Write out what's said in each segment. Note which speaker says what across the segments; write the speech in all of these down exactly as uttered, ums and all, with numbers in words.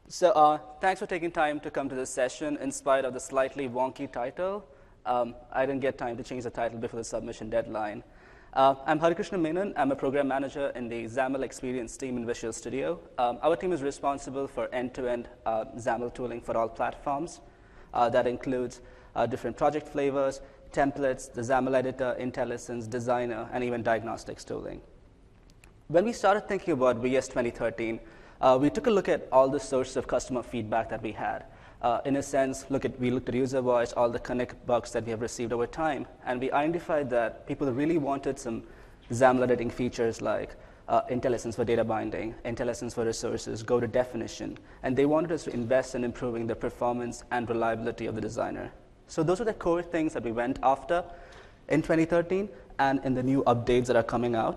Speaker 1: So uh, thanks for taking time to come to this session in spite of the slightly wonky title. Um, I didn't get time to change the title before the submission deadline. Uh, I'm Harikrishna Menon. I'm a program manager in the XAML Experience team in Visual Studio. Um, our team is responsible for end-to-end uh, XAML tooling for all platforms. Uh, that includes uh, different project flavors, templates, the XAML editor, IntelliSense, Designer, and even diagnostics tooling. When we started thinking about V S twenty thirteen, uh, we took a look at all the sources of customer feedback that we had. Uh, in a sense, look at, we looked at user voice, all the connect bugs that we have received over time, and we identified that people really wanted some XAML editing features like uh, IntelliSense for data binding, IntelliSense for resources, go to definition, and they wanted us to invest in improving the performance and reliability of the designer. So those are the core things that we went after in twenty thirteen and in the new updates that are coming out.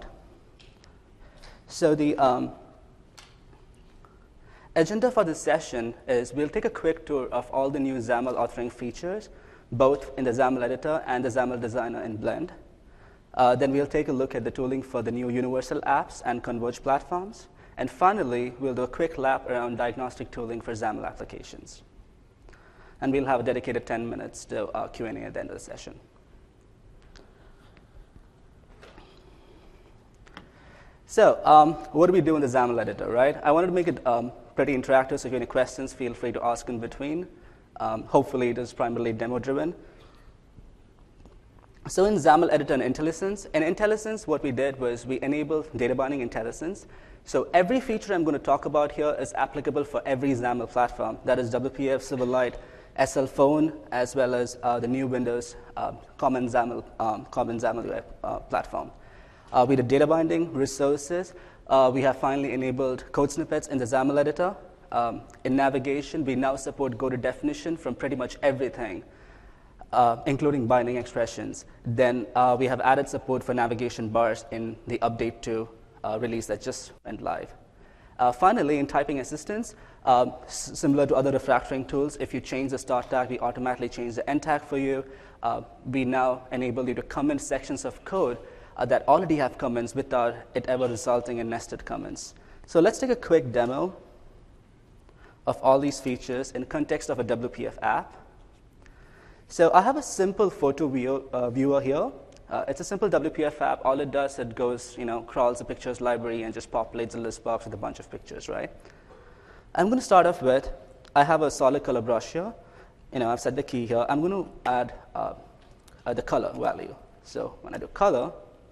Speaker 1: So the um, agenda for this session is we'll take a quick tour of all the new XAML authoring features, both in the XAML editor and the XAML designer in Blend. Uh, then we'll take a look at the tooling for the new universal apps and Converge platforms. And finally, we'll do a quick lap around diagnostic tooling for XAML applications. And we'll have a dedicated ten minutes to uh, Q and A at the end of the session. So um, what do we do in the XAML editor, right? I wanted to make it um, pretty interactive, so if you have any questions, feel free to ask in between. Um, hopefully, it is primarily demo-driven. So in XAML editor and IntelliSense, in IntelliSense, what we did was we enabled data binding IntelliSense. So every feature I'm going to talk about here is applicable for every XAML platform. That is W P F, Silverlight, S L Phone, as well as uh, the new Windows uh, Common XAML, um, Common XAML uh, platform. Uh, we did data binding, resources. Uh, we have finally enabled code snippets in the XAML editor. Um, in navigation, we now support go to definition from pretty much everything, uh, including binding expressions. Then uh, we have added support for navigation bars in the update two uh, release that just went live. Uh, finally, in typing assistance, um, similar to other refactoring tools, if you change the start tag, we automatically change the end tag for you. Uh, we now enable you to comment sections of code Uh, that already have comments without it ever resulting in nested comments. So let's take a quick demo of all these features in context of a W P F app. So I have a simple photo view, uh, viewer here. Uh, it's a simple W P F app. All it does, it goes, you know, crawls the pictures library and just populates a list box with a bunch of pictures, right? I'm going to start off with, I have a solid color brush here. You know, I've set the key here. I'm going to add uh, uh, the color value. So when I do color,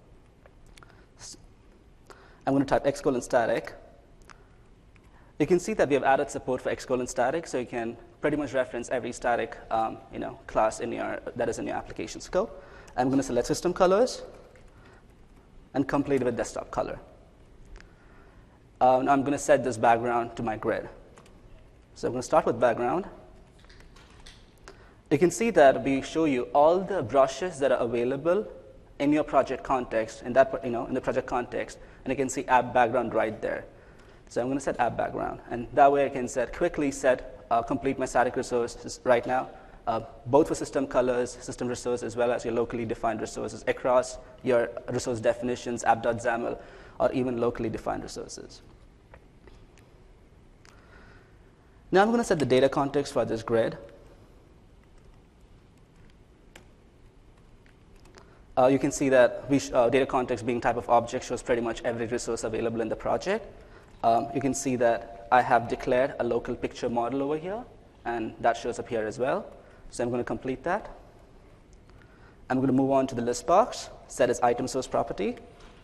Speaker 1: I'm going to type X colon static. You can see that we have added support for X colon static, so you can pretty much reference every static um, you know, class in your, that is in your application scope. I'm going to select system colors and complete with desktop color. Um, I'm going to set this background to my grid. So I'm going to start with background. You can see that we show you all the brushes that are available in your project context, in that, you know, in the project context, and you can see app background right there. So I'm going to set app background, and that way I can set quickly set uh, complete my static resources right now, uh, both for system colors, system resource, as well as your locally defined resources across your resource definitions, app.xaml, or even locally defined resources. Now I'm going to set the data context for this grid. Uh, you can see that we sh uh, data context being type of object shows pretty much every resource available in the project. Um, you can see that I have declared a local picture model over here, and that shows up here as well. So I'm going to complete that. I'm going to move on to the list box, set its item source property.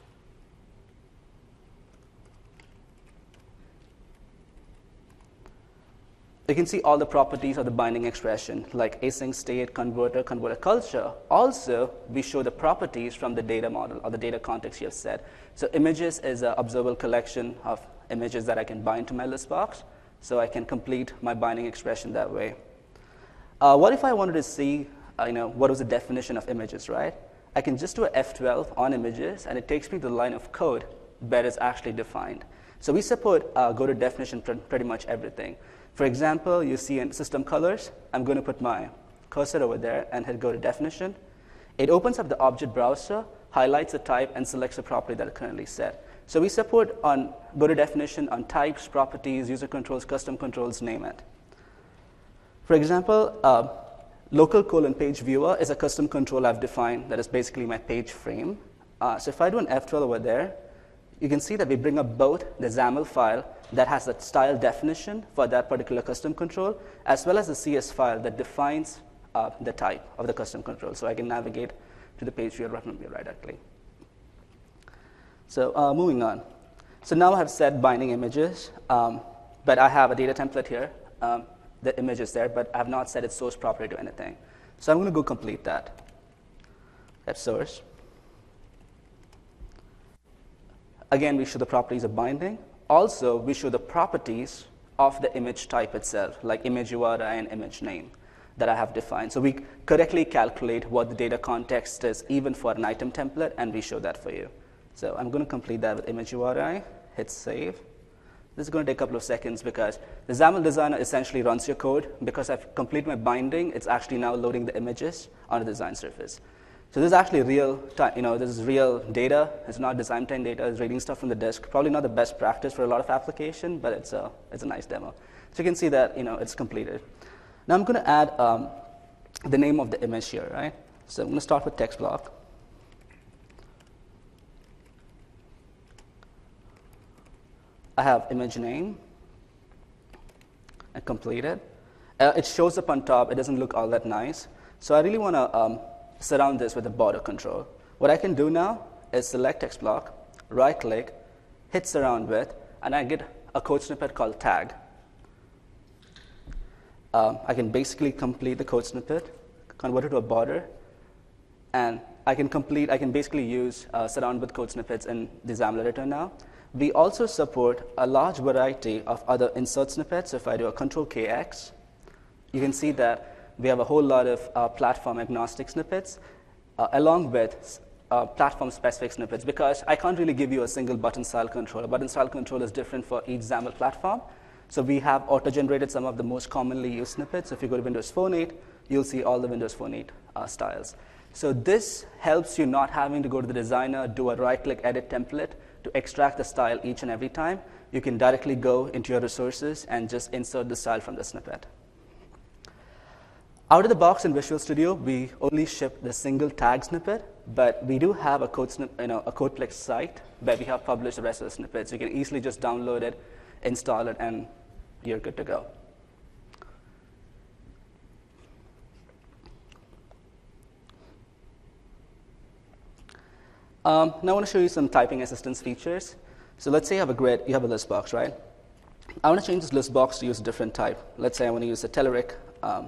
Speaker 1: You can see all the properties of the binding expression, like async state, converter, converter culture. Also, we show the properties from the data model or the data context you have set. So images is an observable collection of images that I can bind to my list box, so I can complete my binding expression that way. Uh, what if I wanted to see, uh, you know, what was the definition of images, right? I can just do a F twelve on images, and it takes me to the line of code where it's actually defined. So we support uh, go to definition for pretty much everything. For example, you see in system colors, I'm going to put my cursor over there and hit go to definition. It opens up the object browser, highlights the type, and selects the property that is currently set. So we support on go to definition on types, properties, user controls, custom controls, name it. For example, uh, local colon page viewer is a custom control I've defined that is basically my page frame. Uh, so if I do an F twelve over there, you can see that we bring up both the XAML file that has the style definition for that particular custom control, as well as the C S file that defines uh, the type of the custom control. So I can navigate to the page viewer right directly. So uh, moving on. So now I have set binding images, um, but I have a data template here. Um, the image is there, but I have not set its source property to anything. So I'm going to go complete that. That's source. Again, we show the properties of binding. Also, we show the properties of the image type itself, like image U R I and image name that I have defined. So we correctly calculate what the data context is, even for an item template, and we show that for you. So I'm going to complete that with image U R I, hit save. This is going to take a couple of seconds because the XAML designer essentially runs your code. Because I've completed my binding, it's actually now loading the images on the design surface. So this is actually real time, you know, this is real data. It's not design time data. It's reading stuff from the disk. Probably not the best practice for a lot of application, but it's a, it's a nice demo. So you can see that, you know, it's completed. Now I'm going to add um, the name of the image here, right? So I'm going to start with text block. I have image name and completed. Uh, it shows up on top. It doesn't look all that nice. So I really want to um, surround this with a border control. What I can do now is select text block, right click, hit surround with, and I get a code snippet called tag. Um, I can basically complete the code snippet, convert it to a border, and I can complete, I can basically use uh, surround with code snippets in the XAML editor now. We also support a large variety of other insert snippets. If I do a control K X, you can see that we have a whole lot of uh, platform agnostic snippets, uh, along with uh, platform specific snippets, because I can't really give you a single button style control. A button style control is different for each XAML platform. So we have auto-generated some of the most commonly used snippets. If you go to Windows Phone eight, you'll see all the Windows Phone eight uh, styles. So this helps you not having to go to the designer, do a right-click edit template to extract the style each and every time. You can directly go into your resources and just insert the style from the snippet. Out of the box in Visual Studio, we only ship the single tag snippet, but we do have a code snip, you know, a Codeplex site where we have published the rest of the snippets. You can easily just download it, install it, and you're good to go. Um, now I want to show you some typing assistance features. So let's say you have a grid, you have a list box, right? I want to change this list box to use a different type. Let's say I want to use a Telerik um,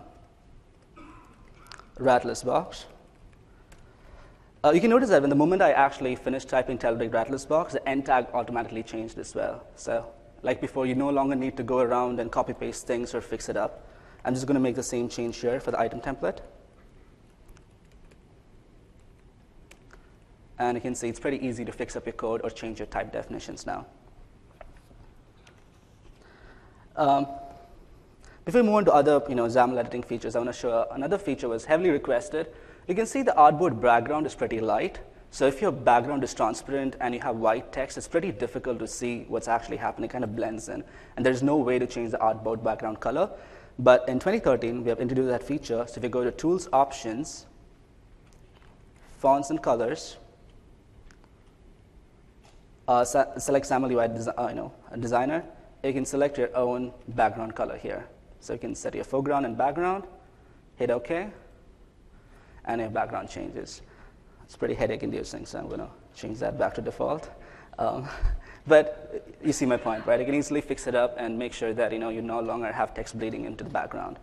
Speaker 1: rat list box. Uh, you can notice that when the moment I actually finished typing Telerik rat list box, the end tag automatically changed as well. So like before, you no longer need to go around and copy paste things or fix it up. I'm just going to make the same change here for the item template. And you can see it's pretty easy to fix up your code or change your type definitions now. Um, before we move on to other you know, XAML editing features, I want to show another feature was heavily requested. You can see the artboard background is pretty light. So if your background is transparent and you have white text, it's pretty difficult to see what's actually happening. It kind of blends in. And there's no way to change the artboard background color. But in twenty thirteen, we have introduced that feature. So if you go to Tools, Options, Fonts and Colors, Uh, select XAML U I desi uh, you know, a designer, you can select your own background color here. So you can set your foreground and background, hit OK, and your background changes. It's pretty headache-inducing, so I'm going to change that back to default. Um, but you see my point, right? You can easily fix it up and make sure that you know you no longer have text bleeding into the background.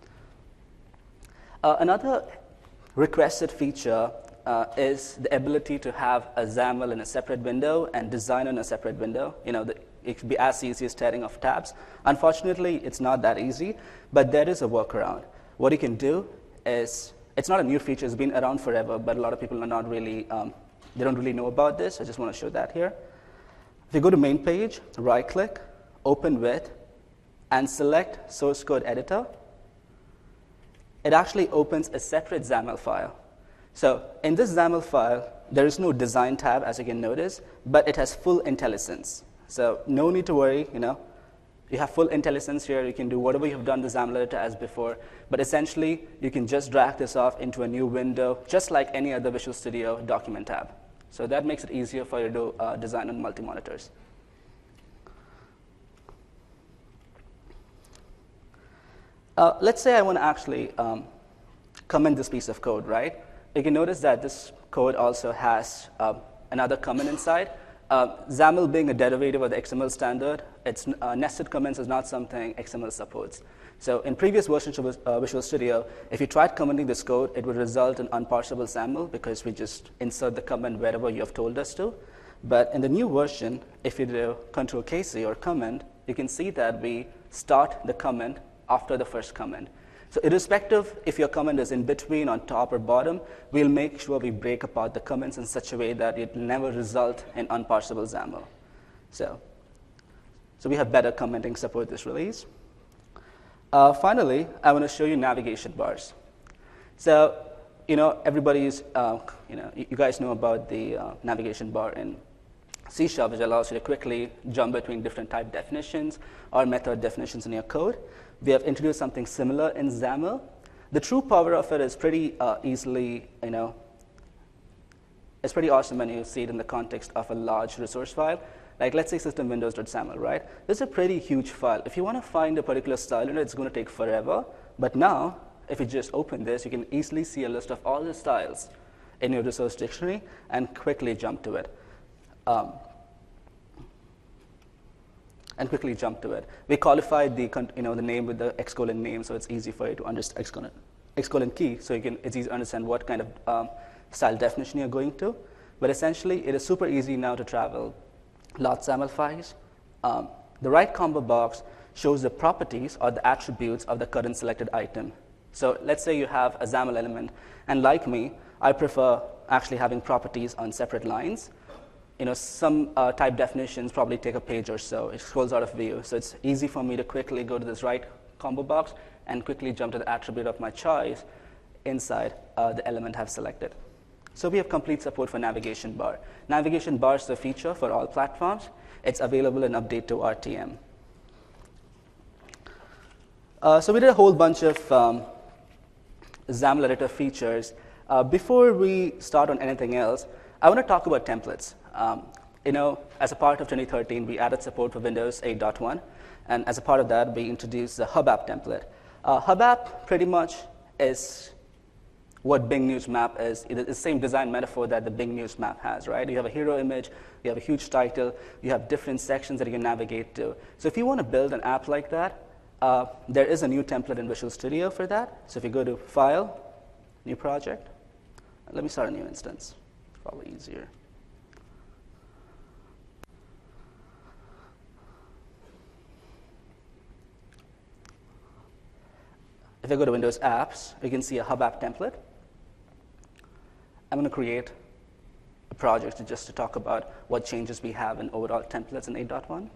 Speaker 1: Uh, another requested feature Uh, is the ability to have a XAML in a separate window and designer in a separate window. You know, the, it could be as easy as tearing off tabs. Unfortunately, it's not that easy, but there is a workaround. What you can do is, it's not a new feature, it's been around forever, but a lot of people are not really, um, they don't really know about this. I just want to show that here. If you go to main page, right click, open with, and select source code editor, it actually opens a separate XAML file. So in this XAML file, there is no design tab, as you can notice, but it has full IntelliSense. So no need to worry, you know. You have full IntelliSense here. You can do whatever you've done the XAML editor as before. But essentially, you can just drag this off into a new window, just like any other Visual Studio document tab. So that makes it easier for you to uh, design on multi-monitors. Uh, let's say I want to actually um, comment this piece of code, right? You can notice that this code also has uh, another comment inside. Uh, XAML being a derivative of the X M L standard, its uh, nested comments is not something X M L supports. So in previous versions of uh, Visual Studio, if you tried commenting this code, it would result in unparsable XAML because we just insert the comment wherever you have told us to. But in the new version, if you do Control K C or comment, you can see that we start the comment after the first comment. So irrespective if your comment is in between, on top, or bottom, we'll make sure we break apart the comments in such a way that it never result in unparsable XAML. So, so we have better commenting support this release. Uh, finally, I want to show you navigation bars. So, you know, everybody's, uh, you know, you guys know about the uh, navigation bar in C Sharp, which allows you to quickly jump between different type definitions or method definitions in your code. We have introduced something similar in XAML. The true power of it is pretty uh, easily, you know, it's pretty awesome when you see it in the context of a large resource file. Like, let's say system windows.xaml, right? This is a pretty huge file. If you want to find a particular style in it, it's going to take forever. But now, if you just open this, you can easily see a list of all the styles in your resource dictionary and quickly jump to it. Um, and quickly jump to it. We qualified the, you know, the name with the X colon name, so it's easy for you to understand X colon, X colon key, so you can, it's easy to understand what kind of um, style definition you're going to. But essentially, it is super easy now to travel large XAML files. Um, the right combo box shows the properties or the attributes of the current selected item. So let's say you have a XAML element, and like me, I prefer actually having properties on separate lines. You know, some uh, type definitions probably take a page or so. It scrolls out of view. So it's easy for me to quickly go to this right combo box and quickly jump to the attribute of my choice inside uh, the element I've selected. So we have complete support for navigation bar. Navigation bar is a feature for all platforms. It's available in update to R T M. Uh, so we did a whole bunch of um, XAML editor features. Uh, before we start on anything else, I want to talk about templates. Um, you know, as a part of twenty thirteen, we added support for Windows eight point one, and as a part of that, we introduced the Hub App template. Uh, Hub App pretty much is what Bing News Map is. It's the same design metaphor that the Bing News Map has, right? You have a hero image, you have a huge title, you have different sections that you can navigate to. So if you want to build an app like that, uh, there is a new template in Visual Studio for that. So if you go to File, New Project, let me start a new instance. Probably easier. If I go to Windows Apps, you can see a Hub App template. I'm going to create a project to just to talk about what changes we have in overall templates in eight point one.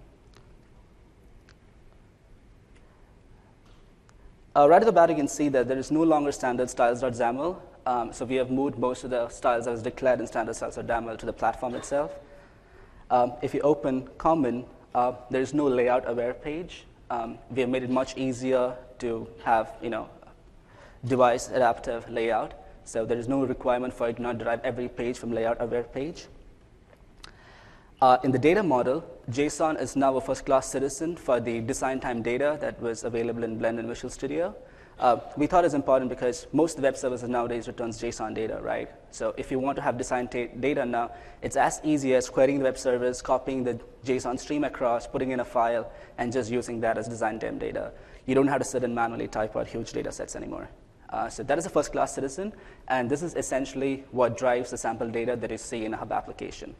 Speaker 1: Uh, right at the bat, you can see that there is no longer standard styles.xaml. Um, so we have moved most of the styles that was declared in standard styles.xaml to the platform itself. Um, if you open Common, uh, there is no layout aware page. Um, we have made it much easier to have, you know, device adaptive layout. So there is no requirement for you to not derive every page from layout aware page. Uh, in the data model, JSON is now a first-class citizen for the design time data that was available in Blend and Visual Studio. Uh, we thought it's important because most web services nowadays returns JSON data, right? So if you want to have design data now, it's as easy as querying the web service, copying the JSON stream across, putting in a file, and just using that as design time data. You don't have to sit and manually type out huge data sets anymore. Uh, so that is a first-class citizen, and this is essentially what drives the sample data that you see in a Hub application.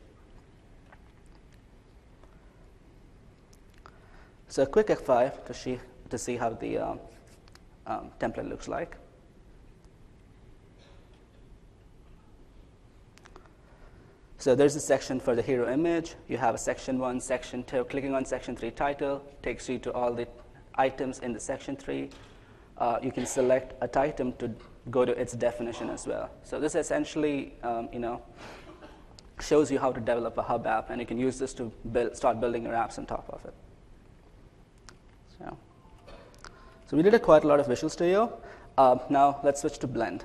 Speaker 1: So a quick F five to see, to see how the uh, um, template looks like. So there's a section for the hero image. You have a section one, section two. Clicking on section three title takes you to all the items in the section three. Uh, you can select a item to go to its definition as well. So this essentially, um, you know, shows you how to develop a hub app, and you can use this to build, start building your apps on top of it. So, so we did a quite a lot of Visual Studio. Uh, now let's switch to Blend.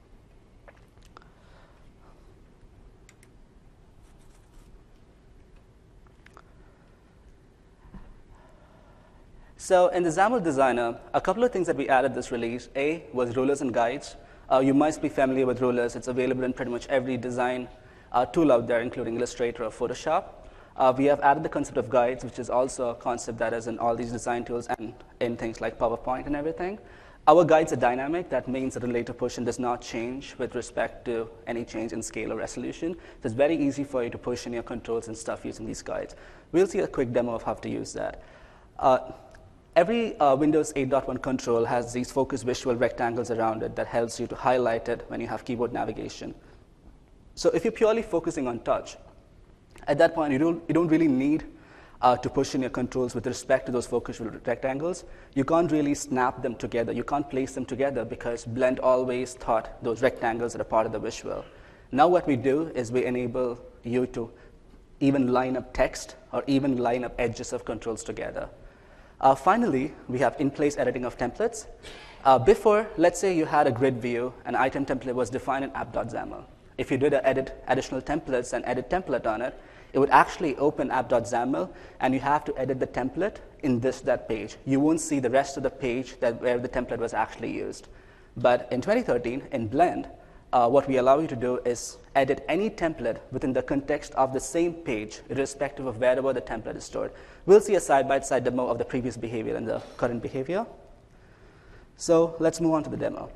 Speaker 1: So in the XAML Designer, a couple of things that we added this release. A was rulers and guides. Uh, you must be familiar with rulers. It's available in pretty much every design uh, tool out there, including Illustrator or Photoshop. Uh, we have added the concept of guides, which is also a concept that is in all these design tools and in things like PowerPoint and everything. Our guides are dynamic. That means that the later portion does not change with respect to any change in scale or resolution. So it's very easy for you to push in your controls and stuff using these guides. We'll see a quick demo of how to use that. Uh, Every uh, Windows eight point one control has these focus visual rectangles around it that helps you to highlight it when you have keyboard navigation. So if you're purely focusing on touch, at that point, you don't, you don't really need uh, to push in your controls with respect to those focus rectangles. You can't really snap them together. You can't place them together because Blend always thought those rectangles are a part of the visual. Now what we do is we enable you to even line up text or even line up edges of controls together. Uh, finally, we have in-place editing of templates. Uh, before, let's say you had a grid view, an item template was defined in app.xaml. If you did a edit additional templates and edit template on it, it would actually open app.xaml, and you have to edit the template in this that page. You won't see the rest of the page that where the template was actually used. But in twenty thirteen, in Blend, uh, what we allow you to do is edit any template within the context of the same page, irrespective of wherever the template is stored. We'll see a side-by-side demo of the previous behavior and the current behavior. So let's move on to the demo.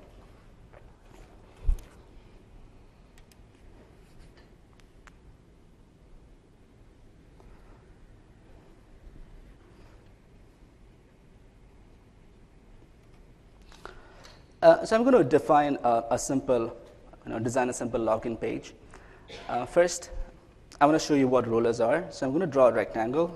Speaker 1: Uh, so I'm going to define a, a simple, you know, design a simple login page. Uh, first, I want to show you what rulers are. So I'm going to draw a rectangle.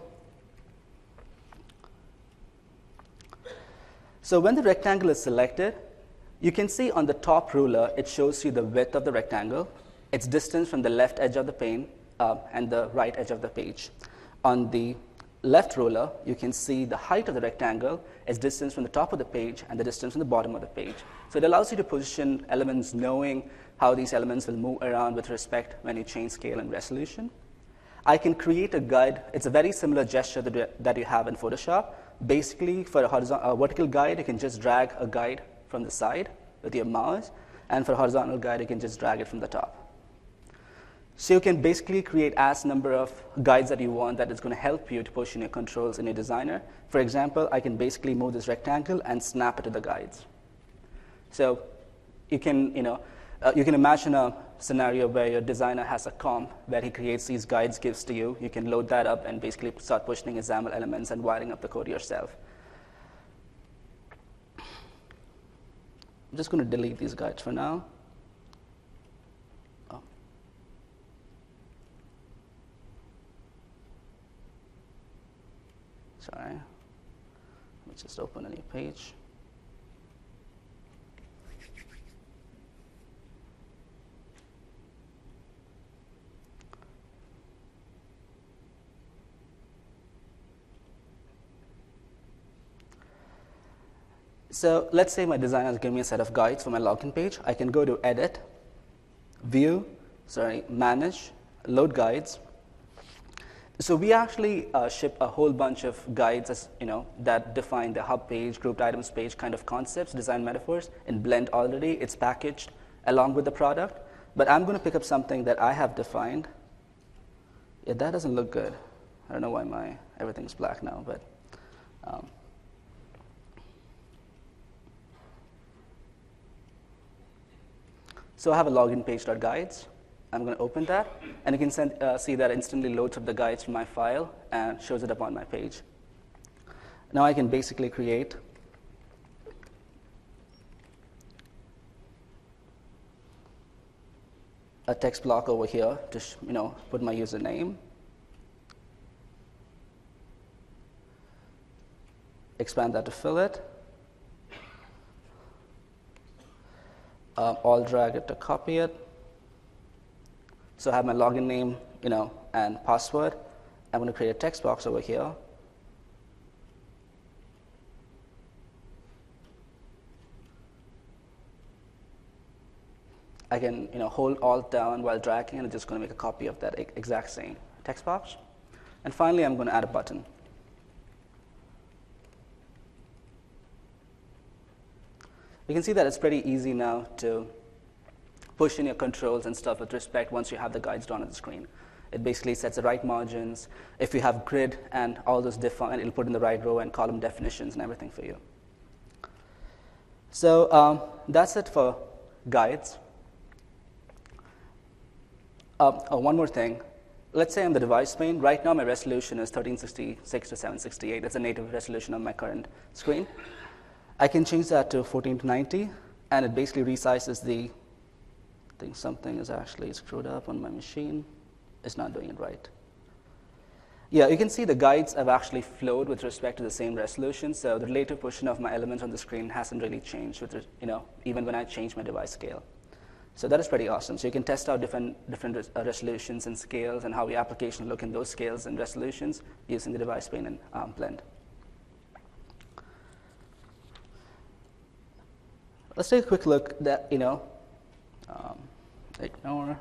Speaker 1: So when the rectangle is selected, you can see on the top ruler, it shows you the width of the rectangle, its distance from the left edge of the pane, uh, and the right edge of the page. On the left ruler, you can see the height of the rectangle, its distance from the top of the page, and the distance from the bottom of the page. So it allows you to position elements knowing how these elements will move around with respect when you change scale and resolution. I can create a guide. It's a very similar gesture that, that you have in Photoshop. Basically, for a, horizontal, a vertical guide, you can just drag a guide from the side with your mouse. And for a horizontal guide, you can just drag it from the top. So you can basically create as number of guides that you want that is going to help you to push in your controls in your designer. For example, I can basically move this rectangle and snap it to the guides. So you can, you know, uh, you can imagine a scenario where your designer has a comp where he creates these guides, gives to you. You can load that up and basically start pushing his XAML elements and wiring up the code yourself. I'm just going to delete these guides for now. Oh. Sorry. Let me just open a new page. So let's say my designer has given me a set of guides for my login page. I can go to Edit, View, sorry, Manage, Load Guides. So we actually uh, ship a whole bunch of guides, as, you know, that define the hub page, grouped items page kind of concepts, design metaphors in Blend already. It's packaged along with the product. But I'm going to pick up something that I have defined. Yeah, that doesn't look good. I don't know why my everything's black now, but. Um, So I have a login page.guides. I'm going to open that, and you can send, uh, see that it instantly loads up the guides from my file and shows it up on my page. Now I can basically create a text block over here to you know, put my username, expand that to fill it, Um, I'll drag it to copy it. So I have my login name, you know, and password. I'm going to create a text box over here. I can, you know, hold Alt down while dragging, and it's just going to make a copy of that exact same text box. And finally, I'm going to add a button. You can see that it's pretty easy now to push in your controls and stuff with respect once you have the guides drawn on the screen. It basically sets the right margins. If you have grid and all those defined, it'll put in the right row and column definitions and everything for you. So um, that's it for guides. Uh, oh, one more thing. Let's say I'm the device pane. Right now, my resolution is thirteen sixty-six to seven sixty-eight. It's a native resolution on my current screen. I can change that to fourteen to ninety, and it basically resizes the, I think something is actually screwed up on my machine. It's not doing it right. Yeah, you can see the guides have actually flowed with respect to the same resolution, so the relative position of my elements on the screen hasn't really changed, with, you know, even when I change my device scale. So that is pretty awesome. So you can test out different, different res uh, resolutions and scales and how your application look in those scales and resolutions using the device pane and um, Blend. Let's take a quick look that, you know, um, ignore.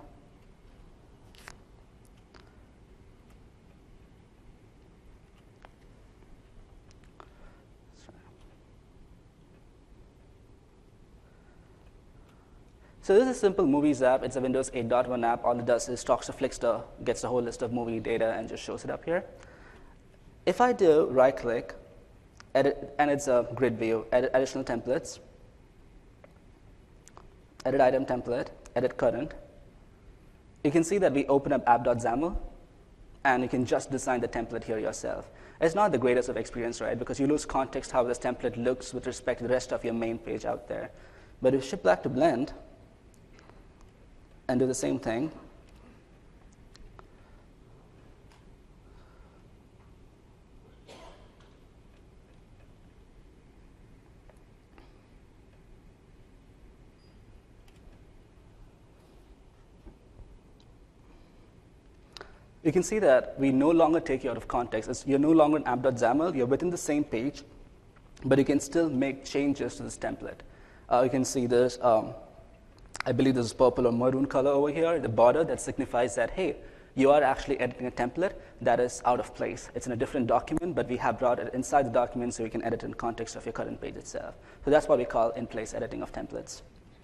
Speaker 1: So this is a simple Movies app. It's a Windows eight point one app. All it does is talks to Flixster, gets a whole list of movie data, and just shows it up here. If I do right-click, edit, and it's a grid view, edit additional templates, edit item template, edit current, you can see that we open up app.xaml, and you can just design the template here yourself. It's not the greatest of experience, right? Because you lose context how this template looks with respect to the rest of your main page out there. But if you shift back to Blend, and do the same thing, you can see that we no longer take you out of context. It's, you're no longer in app.xaml. You're within the same page, but you can still make changes to this template. Uh, you can see this. Um, I believe this is purple or maroon color over here, the border that signifies that, hey, you are actually editing a template that is out of place. It's in a different document, but we have brought it inside the document so you can edit in context of your current page itself. So that's what we call in-place editing of templates.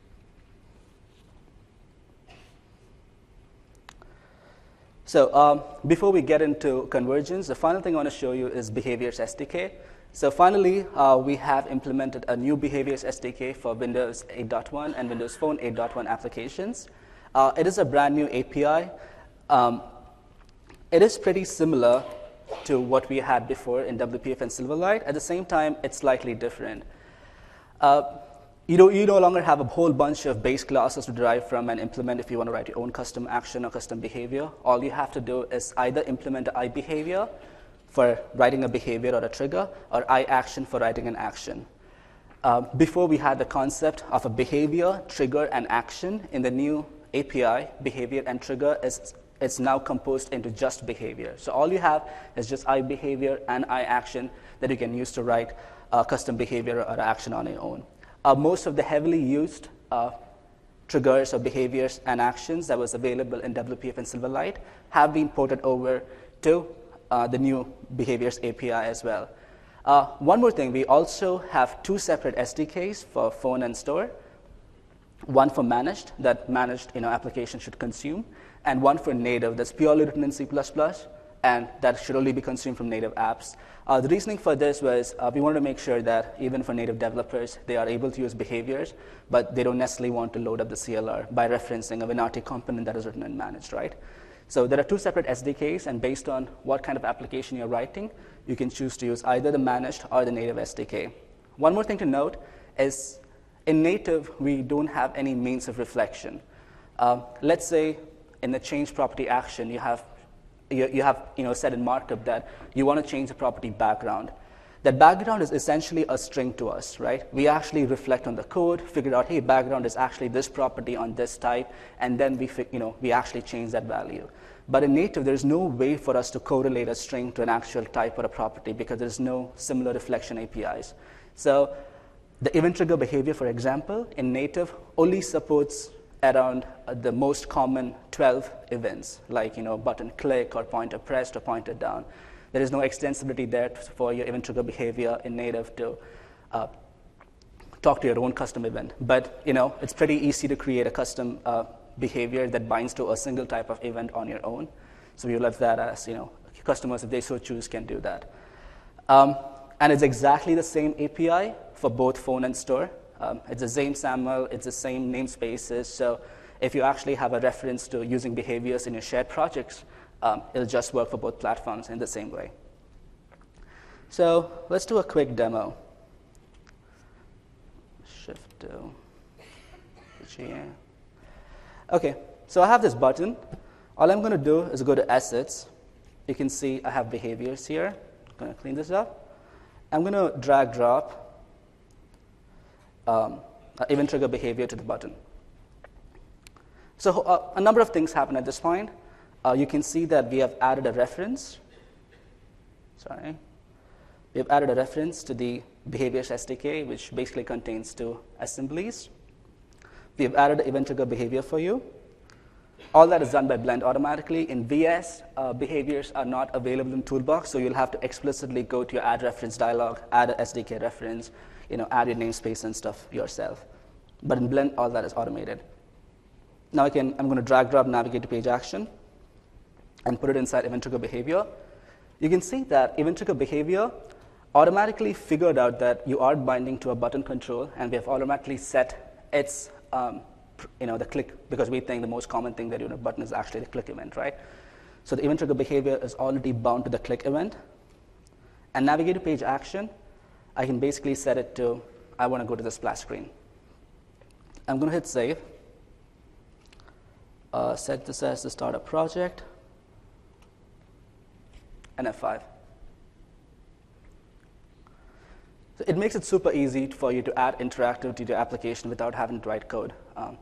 Speaker 1: So um, before we get into convergence, the final thing I want to show you is Behaviors S D K. So finally, uh, we have implemented a new Behaviors S D K for Windows eight point one and Windows Phone eight point one applications. Uh, it is a brand new A P I. Um, it is pretty similar to what we had before in W P F and Silverlight. At the same time, it's slightly different. Uh, you, don't, you no longer have a whole bunch of base classes to derive from and implement if you want to write your own custom action or custom behavior. All you have to do is either implement an iBehavior for writing a behavior or a trigger, or iAction for writing an action. Uh, before we had the concept of a behavior, trigger, and action. In the new A P I, behavior and trigger is it's now composed into just behavior. So all you have is just iBehavior and iAction that you can use to write a custom behavior or action on your own. Uh, most of the heavily used uh, triggers or behaviors and actions that was available in W P F and Silverlight have been ported over to Uh, the new Behaviors A P I as well. Uh, one more thing, we also have two separate S D Ks for phone and store. One for managed, that managed you know, application should consume, and one for native, that's purely written in C plus plus, and that should only be consumed from native apps. Uh, the reasoning for this was uh, we wanted to make sure that even for native developers, they are able to use behaviors, but they don't necessarily want to load up the C L R by referencing a WinRT component that is written in managed, right? So there are two separate S D Ks, and based on what kind of application you're writing, you can choose to use either the managed or the native S D K. One more thing to note is in native, we don't have any means of reflection. Uh, let's say in the change property action, you have, you, you have you know, said in markup that you want to change the property background. That background is essentially a string to us, right? We actually reflect on the code, figure out, hey, background is actually this property on this type, and then we, you know, we actually change that value. But in native, there's no way for us to correlate a string to an actual type or a property because there's no similar reflection A P Is. So the event trigger behavior, for example, in native only supports around uh, the most common twelve events, like you know, button click or pointer pressed or pointer down. There is no extensibility there for your event trigger behavior in native to uh, talk to your own custom event. But you know, it's pretty easy to create a custom uh, behavior that binds to a single type of event on your own. So we left that as, you know, customers, if they so choose, can do that. Um, and it's exactly the same A P I for both phone and store. Um, it's the same SAML, it's the same namespaces. So if you actually have a reference to using behaviors in your shared projects, um, it'll just work for both platforms in the same way. So let's do a quick demo. Shift to G A. OK, so I have this button. All I'm going to do is go to assets. You can see I have behaviors here. I'm going to clean this up. I'm going to drag drop um, event trigger behavior to the button. So uh, a number of things happen at this point. Uh, you can see that we have added a reference. Sorry. We have added a reference to the behaviors S D K, which basically contains two assemblies. We have added event trigger behavior for you. All that is done by Blend automatically. In V S, uh, behaviors are not available in Toolbox, so you'll have to explicitly go to your add reference dialog, add an S D K reference, you know, add your namespace and stuff yourself. But in Blend, all that is automated. Now I can, I'm going to drag drop navigate to page action and put it inside event trigger behavior. You can see that event trigger behavior automatically figured out that you are binding to a button control, and we have automatically set its um, you know, the click, because we think the most common thing that you do in a button is actually the click event, right? So the event trigger behavior is already bound to the click event. And navigate to page action, I can basically set it to, I want to go to the splash screen. I'm going to hit save. Uh, set this as the startup project, and F five. So it makes it super easy for you to add interactivity to your application without having to write code. Um,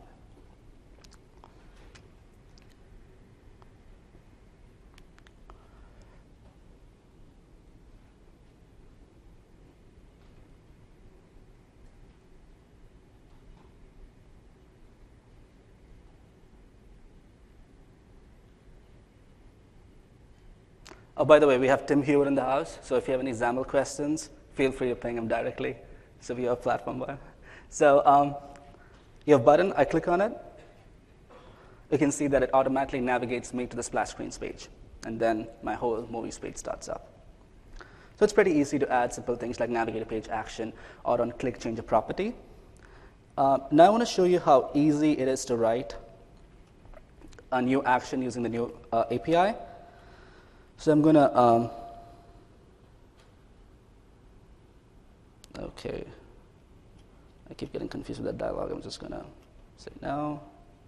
Speaker 1: Oh, by the way, we have Tim Hewer in the house, so if you have any XAML questions, feel free to ping him directly. So we have platform bar. So um, you have button, I click on it. You can see that it automatically navigates me to the splash screens page, and then my whole movies page starts up. So it's pretty easy to add simple things like navigate to page action or on click change a property. Uh, now I want to show you how easy it is to write a new action using the new uh, A P I. So I'm going to, um, OK. I keep getting confused with that dialog. I'm just going to say no.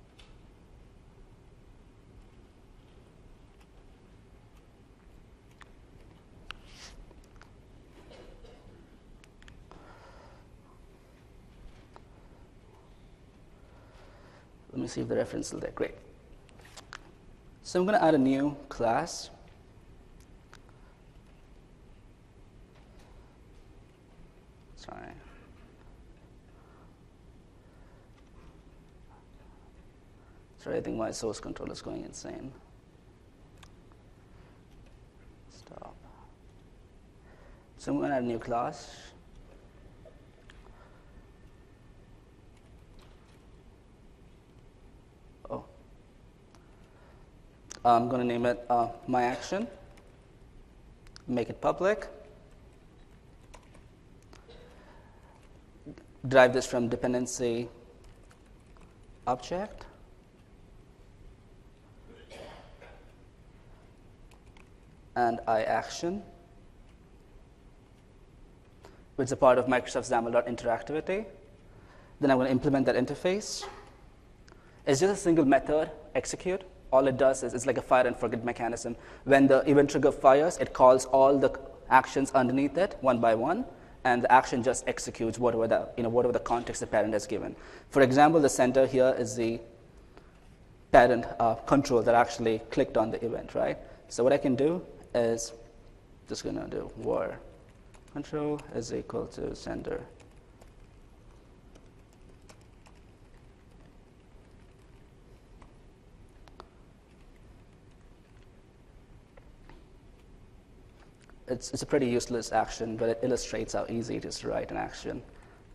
Speaker 1: Let me see if the reference is still there. Great. So I'm going to add a new class. Sorry. Sorry, I think my source control is going insane. Stop. So I'm going to add a new class. Oh. I'm going to name it uh, my action. Make it public. Derive this from dependency object. And iAction, which is a part of Microsoft XAML.interactivity. Then I'm going to implement that interface. It's just a single method, execute. All it does is it's like a fire and forget mechanism. When the event trigger fires, it calls all the actions underneath it one by one, and the action just executes whatever the, you know, whatever the context the parent has given. For example, the center here is the parent uh, control that actually clicked on the event, right? So what I can do is just going to do var control is equal to sender. It's, it's a pretty useless action, but it illustrates how easy it is to write an action.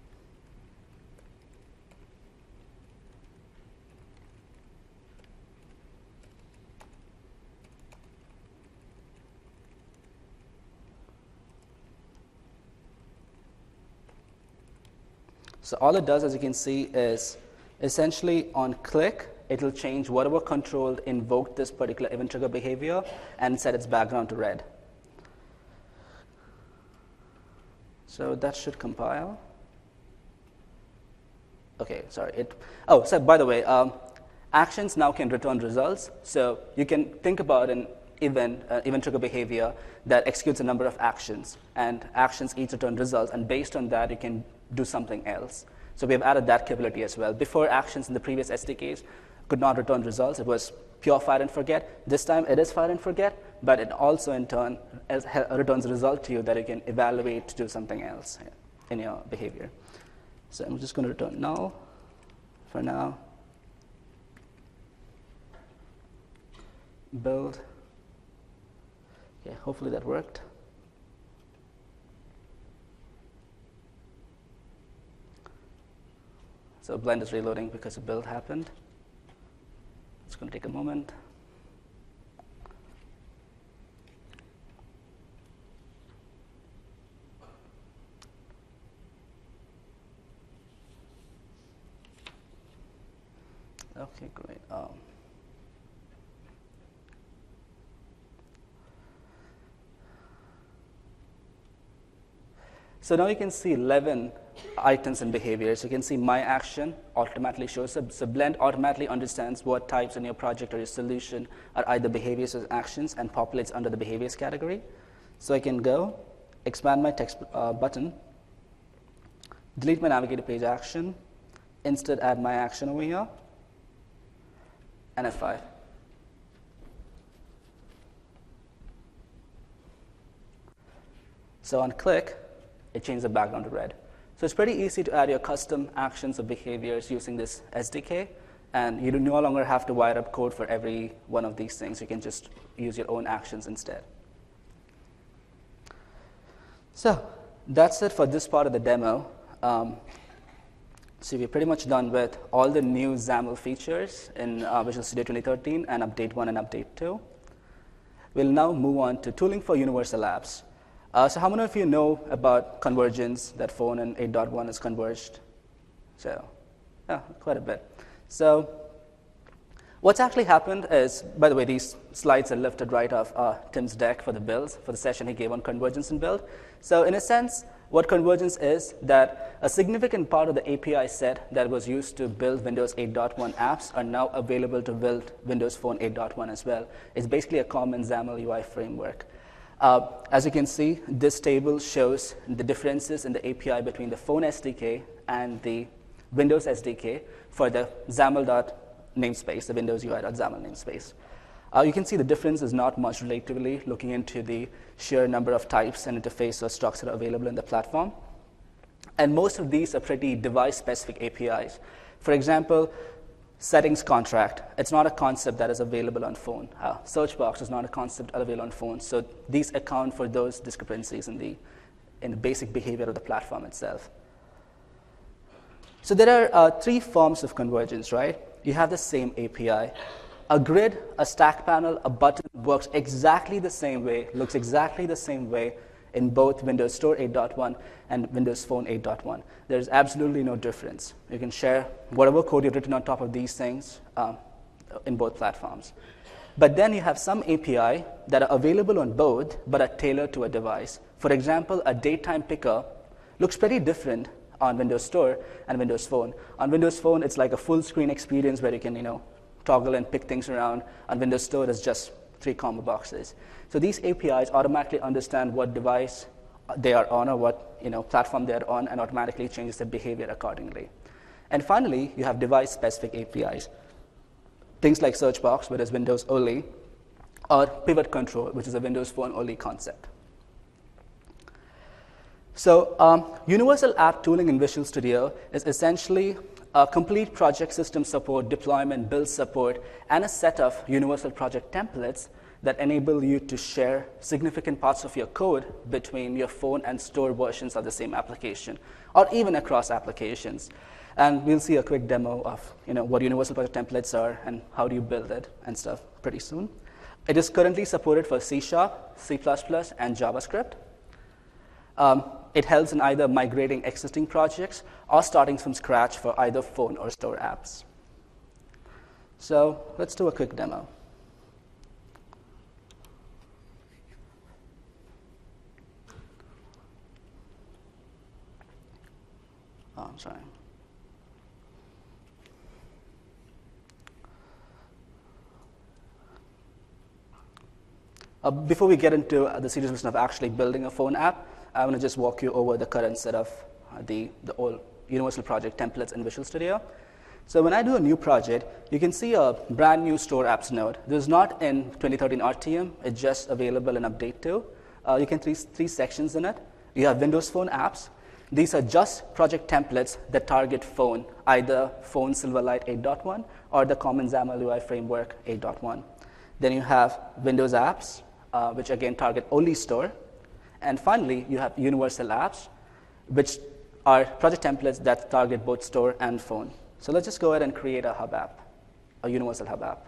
Speaker 1: So all it does, as you can see, is essentially on click, it will change whatever control invoked this particular event trigger behavior and set its background to red. So that should compile. Okay, sorry. It, oh, so by the way, um, actions now can return results. So you can think about an event, uh, event trigger behavior that executes a number of actions, and actions each return results, and based on that, you can do something else. So we have added that capability as well. Before, actions in the previous S D Ks could not return results. It was pure fire and forget. This time it is fire and forget, but it also in turn returns a result to you that you can evaluate to do something else in your behavior. So I'm just going to return null for now. Build. Okay, hopefully that worked. So Blend is reloading because a build happened. It's going to take a moment. Okay, great. Um, so now you can see eleven items and behaviors. You can see my action automatically shows up. So Blend automatically understands what types in your project or your solution are either behaviors or actions and populates under the behaviors category. So I can go, expand my text uh, button, delete my navigator page action, instead add my action over here, and F five. So on click, it changes the background to red. So it's pretty easy to add your custom actions or behaviors using this S D K, and you do no longer have to wire up code for every one of these things. You can just use your own actions instead. So that's it for this part of the demo. Um, so we're pretty much done with all the new XAML features in uh, Visual Studio twenty thirteen and Update one and Update two. We'll now move on to tooling for universal apps. Uh, so how many of you know about convergence, that phone in eight point one is converged? So yeah, quite a bit. So what's actually happened is, by the way, these slides are lifted right off uh, Tim's deck for the builds, for the session he gave on convergence and build. So in a sense, what convergence is, that a significant part of the A P I set that was used to build Windows eight point one apps are now available to build Windows Phone eight point one as well. It's basically a common XAML U I framework. Uh, as you can see, this table shows the differences in the A P I between the phone S D K and the Windows S D K for the XAML.namespace, the Windows U I.XAML namespace. Uh, you can see the difference is not much relatively, looking into the sheer number of types and interface or structure available in the platform. And most of these are pretty device-specific A P Is. For example, settings contract, it's not a concept that is available on phone. Uh, search box is not a concept available on phone. So these account for those discrepancies in the, in the basic behavior of the platform itself. So there are uh, three forms of convergence, right? You have the same A P I. A grid, a stack panel, a button works exactly the same way, looks exactly the same way in both Windows Store eight point one and Windows Phone eight point one. There's absolutely no difference. You can share whatever code you've written on top of these things um, in both platforms. But then you have some A P I that are available on both, but are tailored to a device. For example, a daytime picker looks pretty different on Windows Store and Windows Phone. On Windows Phone, it's like a full screen experience where you can, you know, toggle and pick things around. On Windows Store, it's just three combo boxes. So these A P Is automatically understand what device they are on or what you know, platform they are on and automatically changes their behavior accordingly. And finally, you have device-specific A P Is. Things like Searchbox, which is Windows only, or Pivot Control, which is a Windows Phone only concept. So um, Universal App Tooling in Visual Studio is essentially a complete project system support, deployment, build support, and a set of universal project templates that enable you to share significant parts of your code between your phone and store versions of the same application, or even across applications. And we'll see a quick demo of you know, what universal project templates are and how do you build it and stuff pretty soon. It is currently supported for C Sharp, C plus plus, and JavaScript. Um, it helps in either migrating existing projects or starting from scratch for either phone or store apps. So let's do a quick demo. Oh, I'm sorry. Uh, before we get into uh, the serious mission of actually building a phone app, I want to just walk you over the current set of uh, the, the old universal project templates in Visual Studio. So when I do a new project, you can see a brand new store apps node. This is not in twenty thirteen R T M. It's just available in Update two. Uh, you can see three sections in it. You have Windows Phone apps. These are just project templates that target phone, either Phone Silverlight eight point one or the common XAML U I framework eight point one. Then you have Windows apps, uh, which again target only store. And finally, you have universal apps, which are project templates that target both store and phone. So let's just go ahead and create a hub app, a universal hub app.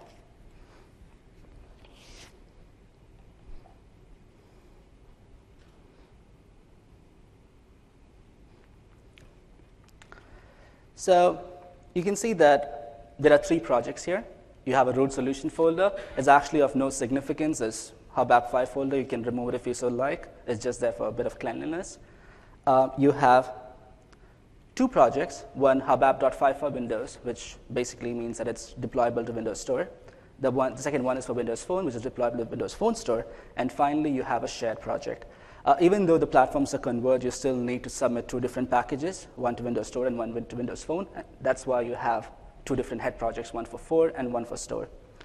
Speaker 1: So you can see that there are three projects here. You have a root solution folder. It's actually of no significance. It's hub app five folder. You can remove it if you so like. It's just there for a bit of cleanliness. Uh, you have two projects, one hub app.five for Windows, which basically means that it's deployable to Windows Store. The, one, the second one is for Windows Phone, which is deployable to Windows Phone Store. And finally, you have a shared project. Uh, even though the platforms are converged, you still need to submit two different packages, one to Windows Store and one to Windows Phone. That's why you have two different head projects, one for Phone and one for Store.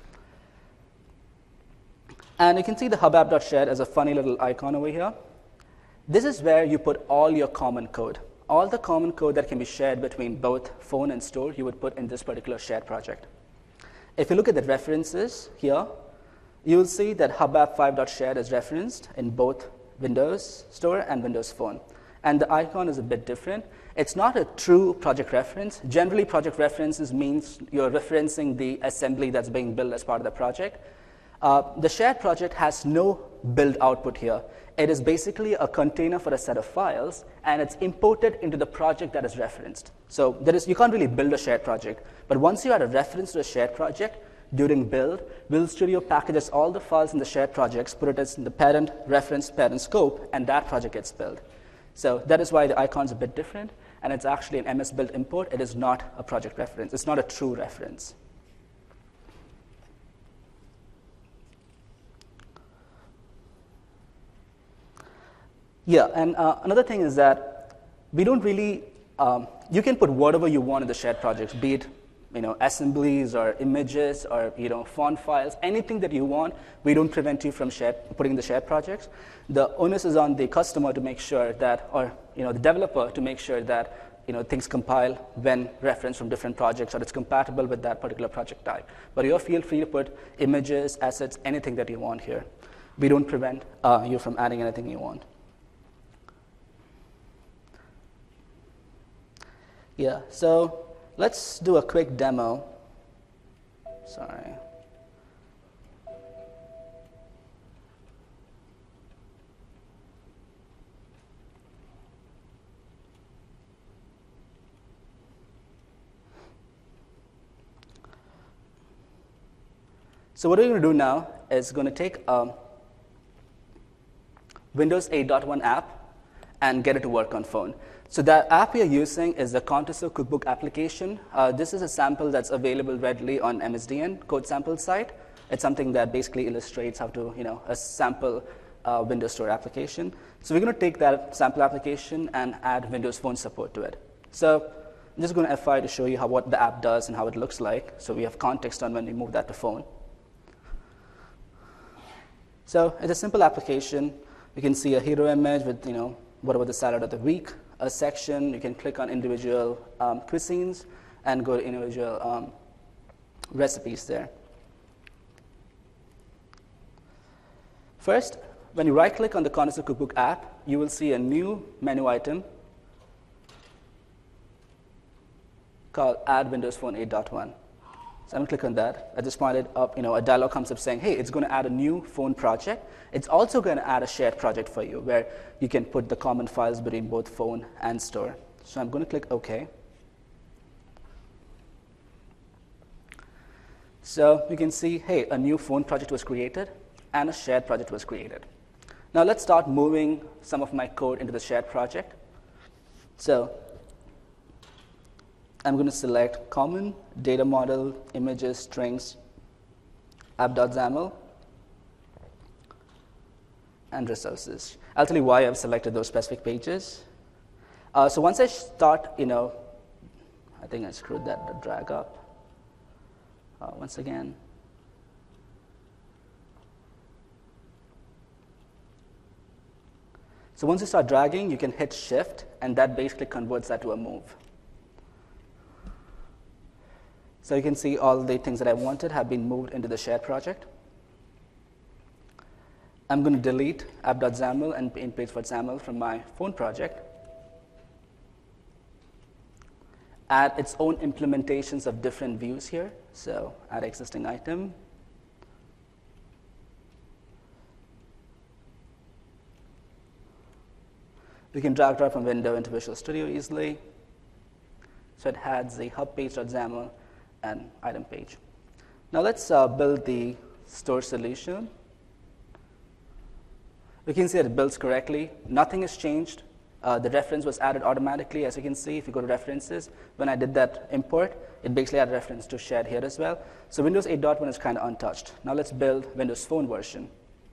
Speaker 1: And you can see the hub app.shared as a funny little icon over here. This is where you put all your common code. All the common code that can be shared between both phone and store, you would put in this particular shared project. If you look at the references here, you will see that hub app five.shared is referenced in both Windows Store and Windows Phone. And the icon is a bit different. It's not a true project reference. Generally, project references means you're referencing the assembly that's being built as part of the project. Uh, the shared project has no build output here. It is basically a container for a set of files, and it's imported into the project that is referenced. So there is, you can't really build a shared project. But once you add a reference to a shared project, during build, Visual Studio packages all the files in the shared projects, put it as in the parent, reference, parent scope, and that project gets built. So that is why the icon's a bit different, and it's actually an M S build import. It is not a project reference. It's not a true reference. Yeah, and uh, another thing is that we don't really, um, you can put whatever you want in the shared projects, be it you know, assemblies or images or you know, font files, anything that you want. We don't prevent you from shared, putting in the shared projects. The onus is on the customer to make sure that, or you know, the developer to make sure that you know, things compile when referenced from different projects or it's compatible with that particular project type. But you feel free to put images, assets, anything that you want here. We don't prevent uh, you from adding anything you want. Yeah, so let's do a quick demo. Sorry. So what we're going to do now is going to take a Windows eight point one app and get it to work on phone. So the app we are using is the Contoso Cookbook application. Uh, this is a sample that's available readily on M S D N, code sample site. It's something that basically illustrates how to, you know, a sample uh, Windows Store application. So we're going to take that sample application and add Windows Phone support to it. So I'm just going to F five to show you how, what the app does and how it looks like. So we have context on when we move that to phone. So it's a simple application. You can see a hero image with, you know, whatever the salad of the week, a section. You can click on individual um, cuisines and go to individual um, recipes there. First, when you right-click on the Connoisseur Cookbook app, you will see a new menu item called Add Windows Phone eight point one. So I'm going to click on that. At this point, it up, you know, a dialog comes up saying, hey, it's going to add a new phone project. It's also going to add a shared project for you where you can put the common files between both phone and store. So I'm going to click OK. So you can see, hey, a new phone project was created and a shared project was created. Now let's start moving some of my code into the shared project. So I'm going to select common, data model, images, strings, app.xaml, and resources. I'll tell you why I've selected those specific pages. Uh, so once I start, you know, I think I screwed that the drag up. Uh, once again. So once you start dragging, you can hit shift, and that basically converts that to a move. So you can see all the things that I wanted have been moved into the shared project. I'm going to delete app.xaml and in place for XAML from my phone project. Add its own implementations of different views here. So add existing item. We can drag drop from window into Visual Studio easily. So it has the hub page.xaml and item page. Now let's uh, build the store solution. We can see that it builds correctly. Nothing has changed. Uh, the reference was added automatically, as you can see. If you go to references, when I did that import, it basically added reference to shared here as well. So Windows eight point one is kind of untouched. Now let's build Windows Phone version.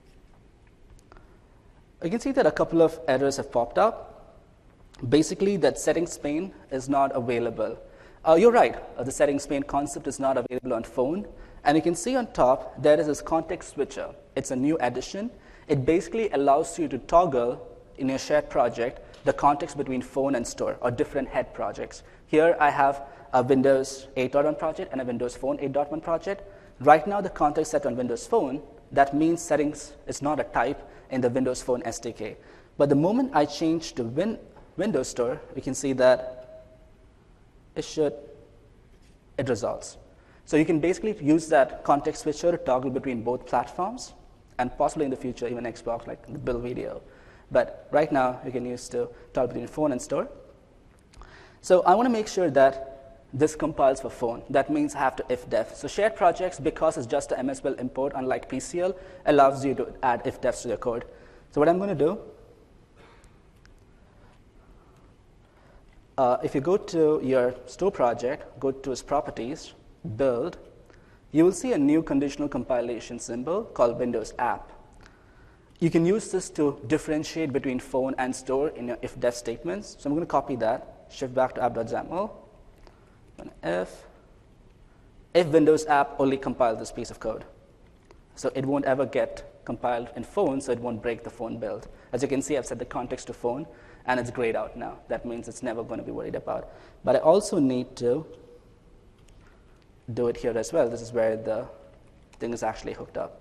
Speaker 1: You can see that a couple of errors have popped up. Basically, that settings pane is not available. Uh, you're right, uh, the settings pane concept is not available on phone. And you can see on top, there is this context switcher. It's a new addition. It basically allows you to toggle in your shared project the context between phone and store or different head projects. Here I have a Windows eight point one project and a Windows Phone eight point one project. Right now the context set on Windows Phone, that means settings is not a type in the Windows Phone S D K. But the moment I change to Win Windows Store, we can see that it should, it resolves. So you can basically use that context switcher to toggle between both platforms and possibly in the future even Xbox like the build video. But right now you can use to toggle between phone and store. So I want to make sure that this compiles for phone. That means I have to ifdef. So shared projects, because it's just a M S Build import, unlike P C L, allows you to add ifdefs to your code. So what I'm going to do, uh, if you go to your store project, go to its properties, build, you will see a new conditional compilation symbol called Windows App. You can use this to differentiate between phone and store in your ifdef statements. So I'm going to copy that, shift back to app.xaml. If, if Windows app only compile this piece of code. So it won't ever get compiled in phone, so it won't break the phone build. As you can see, I've set the context to phone, and it's grayed out now. That means it's never going to be worried about. But I also need to do it here as well. This is where the thing is actually hooked up.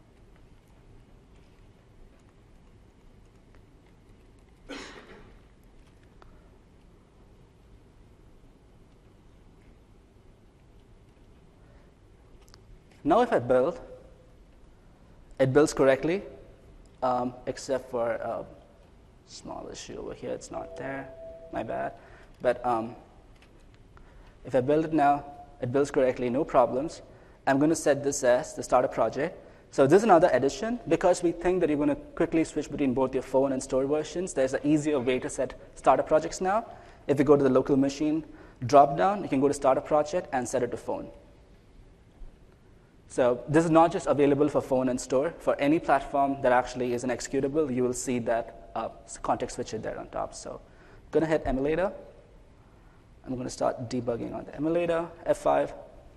Speaker 1: Now if I build, it builds correctly, um, except for a small issue over here. It's not there, my bad. But um, if I build it now, it builds correctly, no problems. I'm going to set this as the starter project. So this is another addition. Because we think that you're going to quickly switch between both your phone and store versions, there's an easier way to set starter projects now. If you go to the local machine drop down, you can go to starter project and set it to phone. So this is not just available for phone and store. For any platform that actually is an executable, you will see that uh, context switch there on top. So I'm going to hit emulator. I'm going to start debugging on the emulator, F five.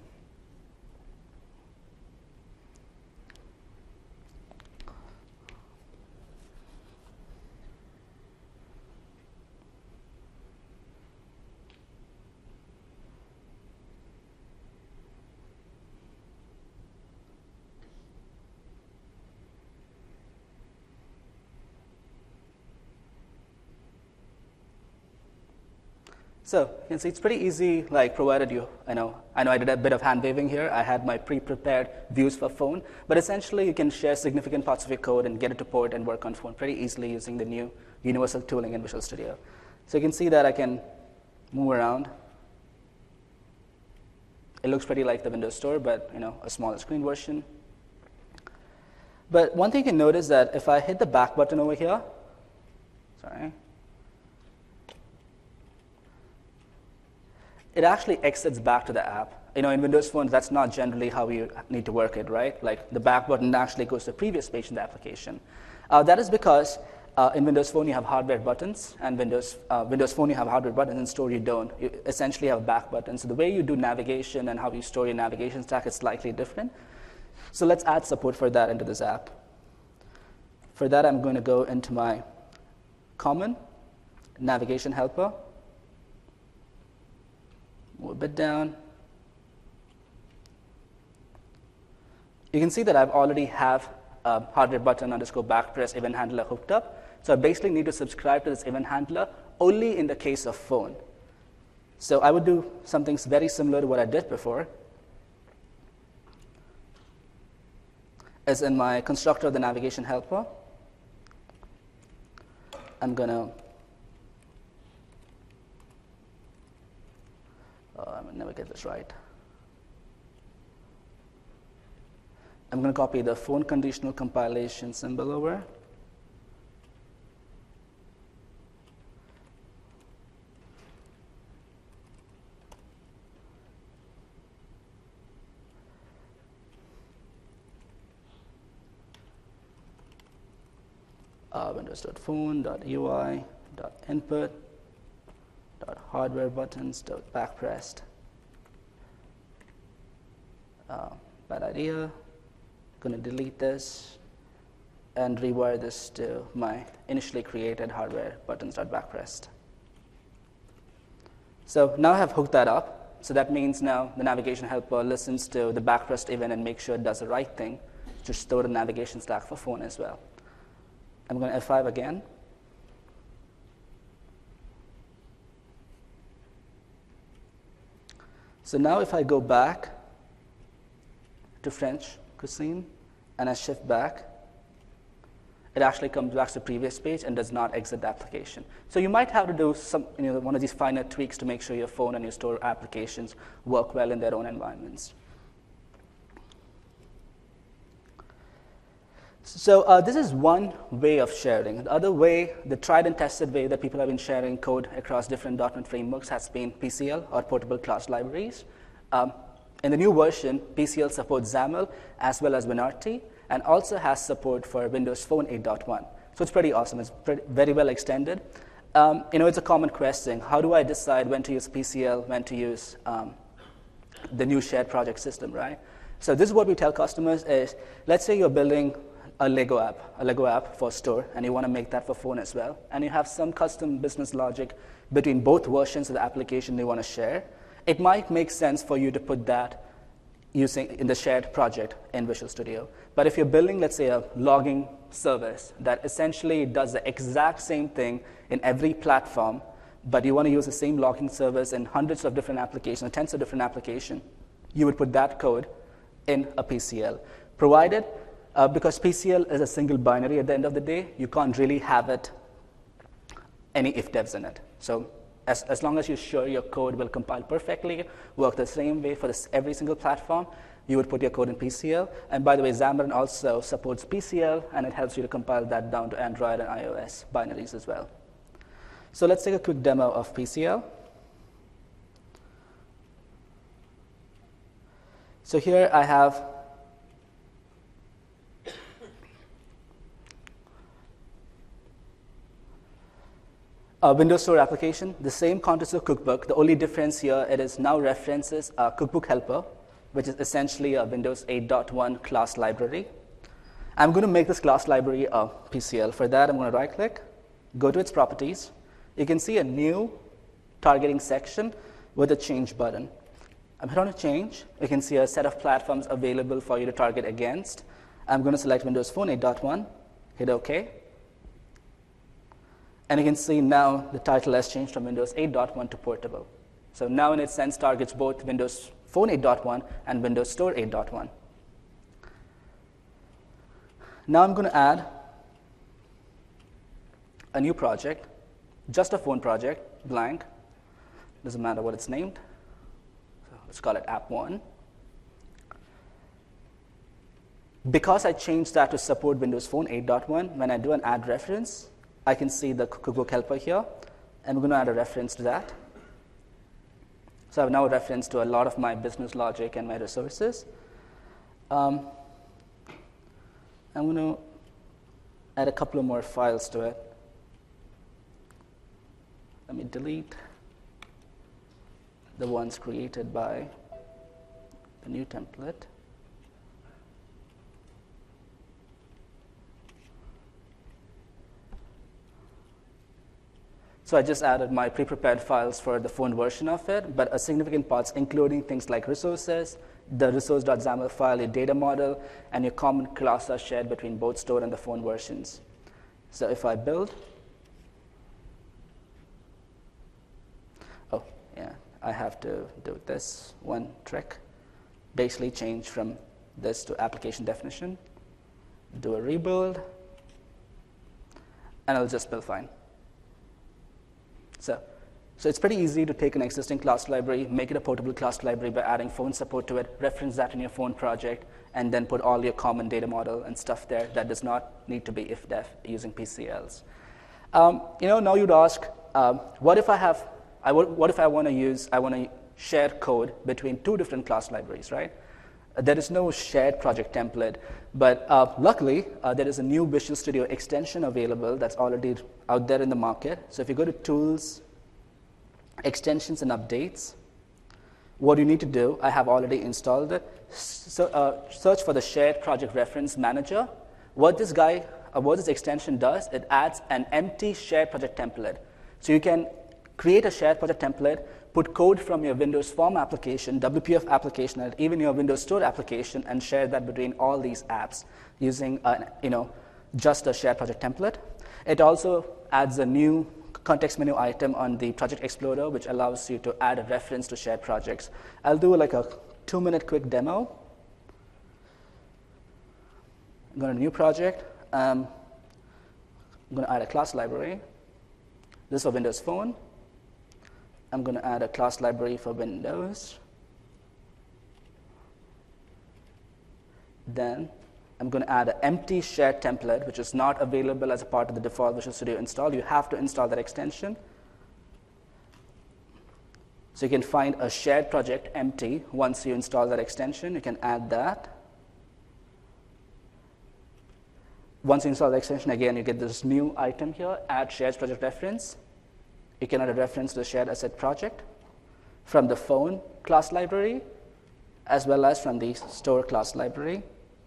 Speaker 1: So you can see it's pretty easy, like provided you, I know, I know I did a bit of hand waving here. I had my pre-prepared views for phone, but essentially you can share significant parts of your code and get it to port and work on phone pretty easily using the new universal tooling in Visual Studio. So you can see that I can move around. It looks pretty like the Windows Store, but you know, a smaller screen version. But one thing you can notice that if I hit the back button over here, sorry, it actually exits back to the app. You know, in Windows Phone, that's not generally how you need to work it, right? Like the back button actually goes to the previous page in the application. Uh, that is because uh, in Windows Phone you have hardware buttons, and Windows uh, Windows Phone you have hardware buttons, in Store you don't. You essentially have a back button. So the way you do navigation and how you store your navigation stack is slightly different. So let's add support for that into this app. For that, I'm going to go into my common navigation helper. Move a bit down. You can see that I've already have a hardware button underscore backpress event handler hooked up. So I basically need to subscribe to this event handler only in the case of phone. So I would do something very similar to what I did before. As in my constructor of the navigation helper, I'm going to Oh, I will never get this right. I'm going to copy the phone conditional compilation symbol over. Uh, Windows.phone.ui.input. Hardware buttons dot backpressed. Uh, bad idea. Going to delete this and rewire this to my initially created hardware buttons dot backpressed. So now I have hooked that up. So that means now the navigation helper listens to the backpressed event and makes sure it does the right thing to store the navigation stack for phone as well. I'm going to F five again. So now if I go back to French cuisine and I shift back, it actually comes back to the previous page and does not exit the application. So you might have to do some, you know, one of these finer tweaks to make sure your phone and your store applications work well in their own environments. So uh, this is one way of sharing. The other way, the tried and tested way that people have been sharing code across different dot NET frameworks has been P C L, or Portable Class Libraries. Um, in the new version, P C L supports XAML as well as WinRT, and also has support for Windows Phone eight point one. So it's pretty awesome. It's pretty, very well extended. Um, you know, it's a common question. How do I decide when to use P C L, when to use um, the new shared project system, right? So this is what we tell customers is, let's say you're building a Lego app, a Lego app for store, and you want to make that for phone as well, and you have some custom business logic between both versions of the application they want to share, it might make sense for you to put that using in the shared project in Visual Studio. But if you're building, let's say, a logging service that essentially does the exact same thing in every platform, but you want to use the same logging service in hundreds of different applications, tens of different applications, you would put that code in a P C L, provided Uh, because P C L is a single binary at the end of the day, you can't really have it any if-devs in it. So as, as long as you're sure your code will compile perfectly, work the same way for this, every single platform, you would put your code in P C L. And by the way, Xamarin also supports P C L, and it helps you to compile that down to Android and iOS binaries as well. So let's take a quick demo of P C L. So here I have Uh, Windows Store application, the same context of Cookbook. The only difference here, it is now references uh, Cookbook Helper, which is essentially a Windows eight point one class library. I'm going to make this class library a P C L. For that, I'm going to right-click, go to its properties. You can see a new targeting section with a change button. I'm hit on a change. You can see a set of platforms available for you to target against. I'm going to select Windows Phone eight point one, hit OK. And you can see now the title has changed from Windows eight point one to Portable. So now in its sense targets both Windows Phone eight point one and Windows Store eight point one. Now I'm going to add a new project, just a phone project, blank. Doesn't matter what it's named. So let's call it app one. Because I changed that to support Windows Phone eight point one, when I do an add reference, I can see the Cookbook Helper here, and we're going to add a reference to that. So I have now a reference to a lot of my business logic and my resources. Um, I'm going to add a couple of more files to it. Let me delete the ones created by the new template. So I just added my pre-prepared files for the phone version of it, but a significant parts including things like resources, the resource.xaml file, your data model, and your common class are shared between both store and the phone versions. So if I build, oh, yeah, I have to do this one trick. Basically change from this to application definition, do a rebuild, and it'll just build fine. So, so it's pretty easy to take an existing class library, make it a portable class library by adding phone support to it, reference that in your phone project, and then put all your common data model and stuff there that does not need to be if-def using P C Ls. Um, you know, now you'd ask, um, what if I have, I w what if I want to use, I want to share code between two different class libraries, right? Uh, there is no shared project template, but uh, luckily, uh, there is a new Visual Studio extension available that's already out there in the market. So if you go to Tools, Extensions and Updates, what you need to do, I have already installed it, so, uh, search for the Shared Project Reference Manager. What this guy, uh, what this extension does, it adds an empty shared project template. So you can create a shared project template, put code from your Windows Form application, W P F application, and even your Windows Store application, and share that between all these apps using uh, you know, just a shared project template. It also adds a new context menu item on the Project Explorer, which allows you to add a reference to shared projects. I'll do like a two-minute quick demo. I'm going to new project. Um, I'm going to add a class library. This is for Windows Phone. I'm going to add a class library for Windows. Then I'm going to add an empty shared template, which is not available as a part of the default Visual Studio install. You have to install that extension. So you can find a shared project empty once you install that extension. You can add that. Once you install the extension, again, you get this new item here, add shared project reference. You can add a reference to the shared asset project from the phone class library, as well as from the store class library.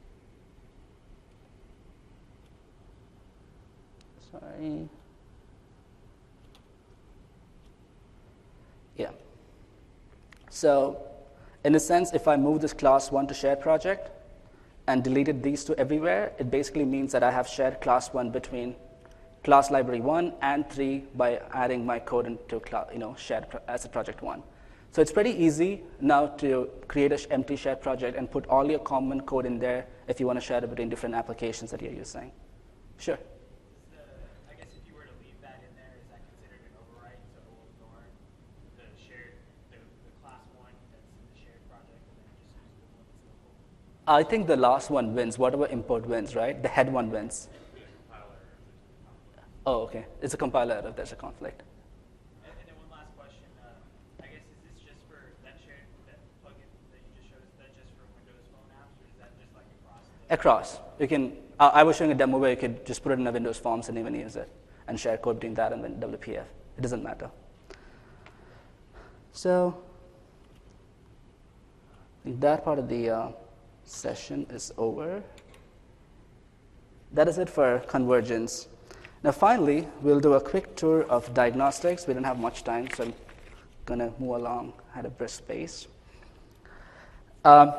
Speaker 1: Sorry. Yeah. So in a sense, if I move this class one to shared project and deleted these two everywhere, it basically means that I have shared class one between class library one and three by adding my code into you know, shared asset project one. So it's pretty easy now to create an empty shared project and put all your common code in there if you want to share it between different applications that you're using. Sure. I think the last one wins, whatever import wins, right? The head one wins. Oh, okay. It's a compiler if there's a conflict.
Speaker 2: And, and then one last question. Uh, I guess, is this just for that shared, that plugin that you just showed, is that just for Windows Phone apps, or is that just like across the...
Speaker 1: Across. You can, uh, I was showing a demo where you could just put it in a Windows Forms and even use it, and share code between that and W P F. It doesn't matter. So I think that part of the uh, session is over. That is it for convergence. Now finally, we'll do a quick tour of diagnostics. We don't have much time, so I'm going to move along at a brisk pace. Um,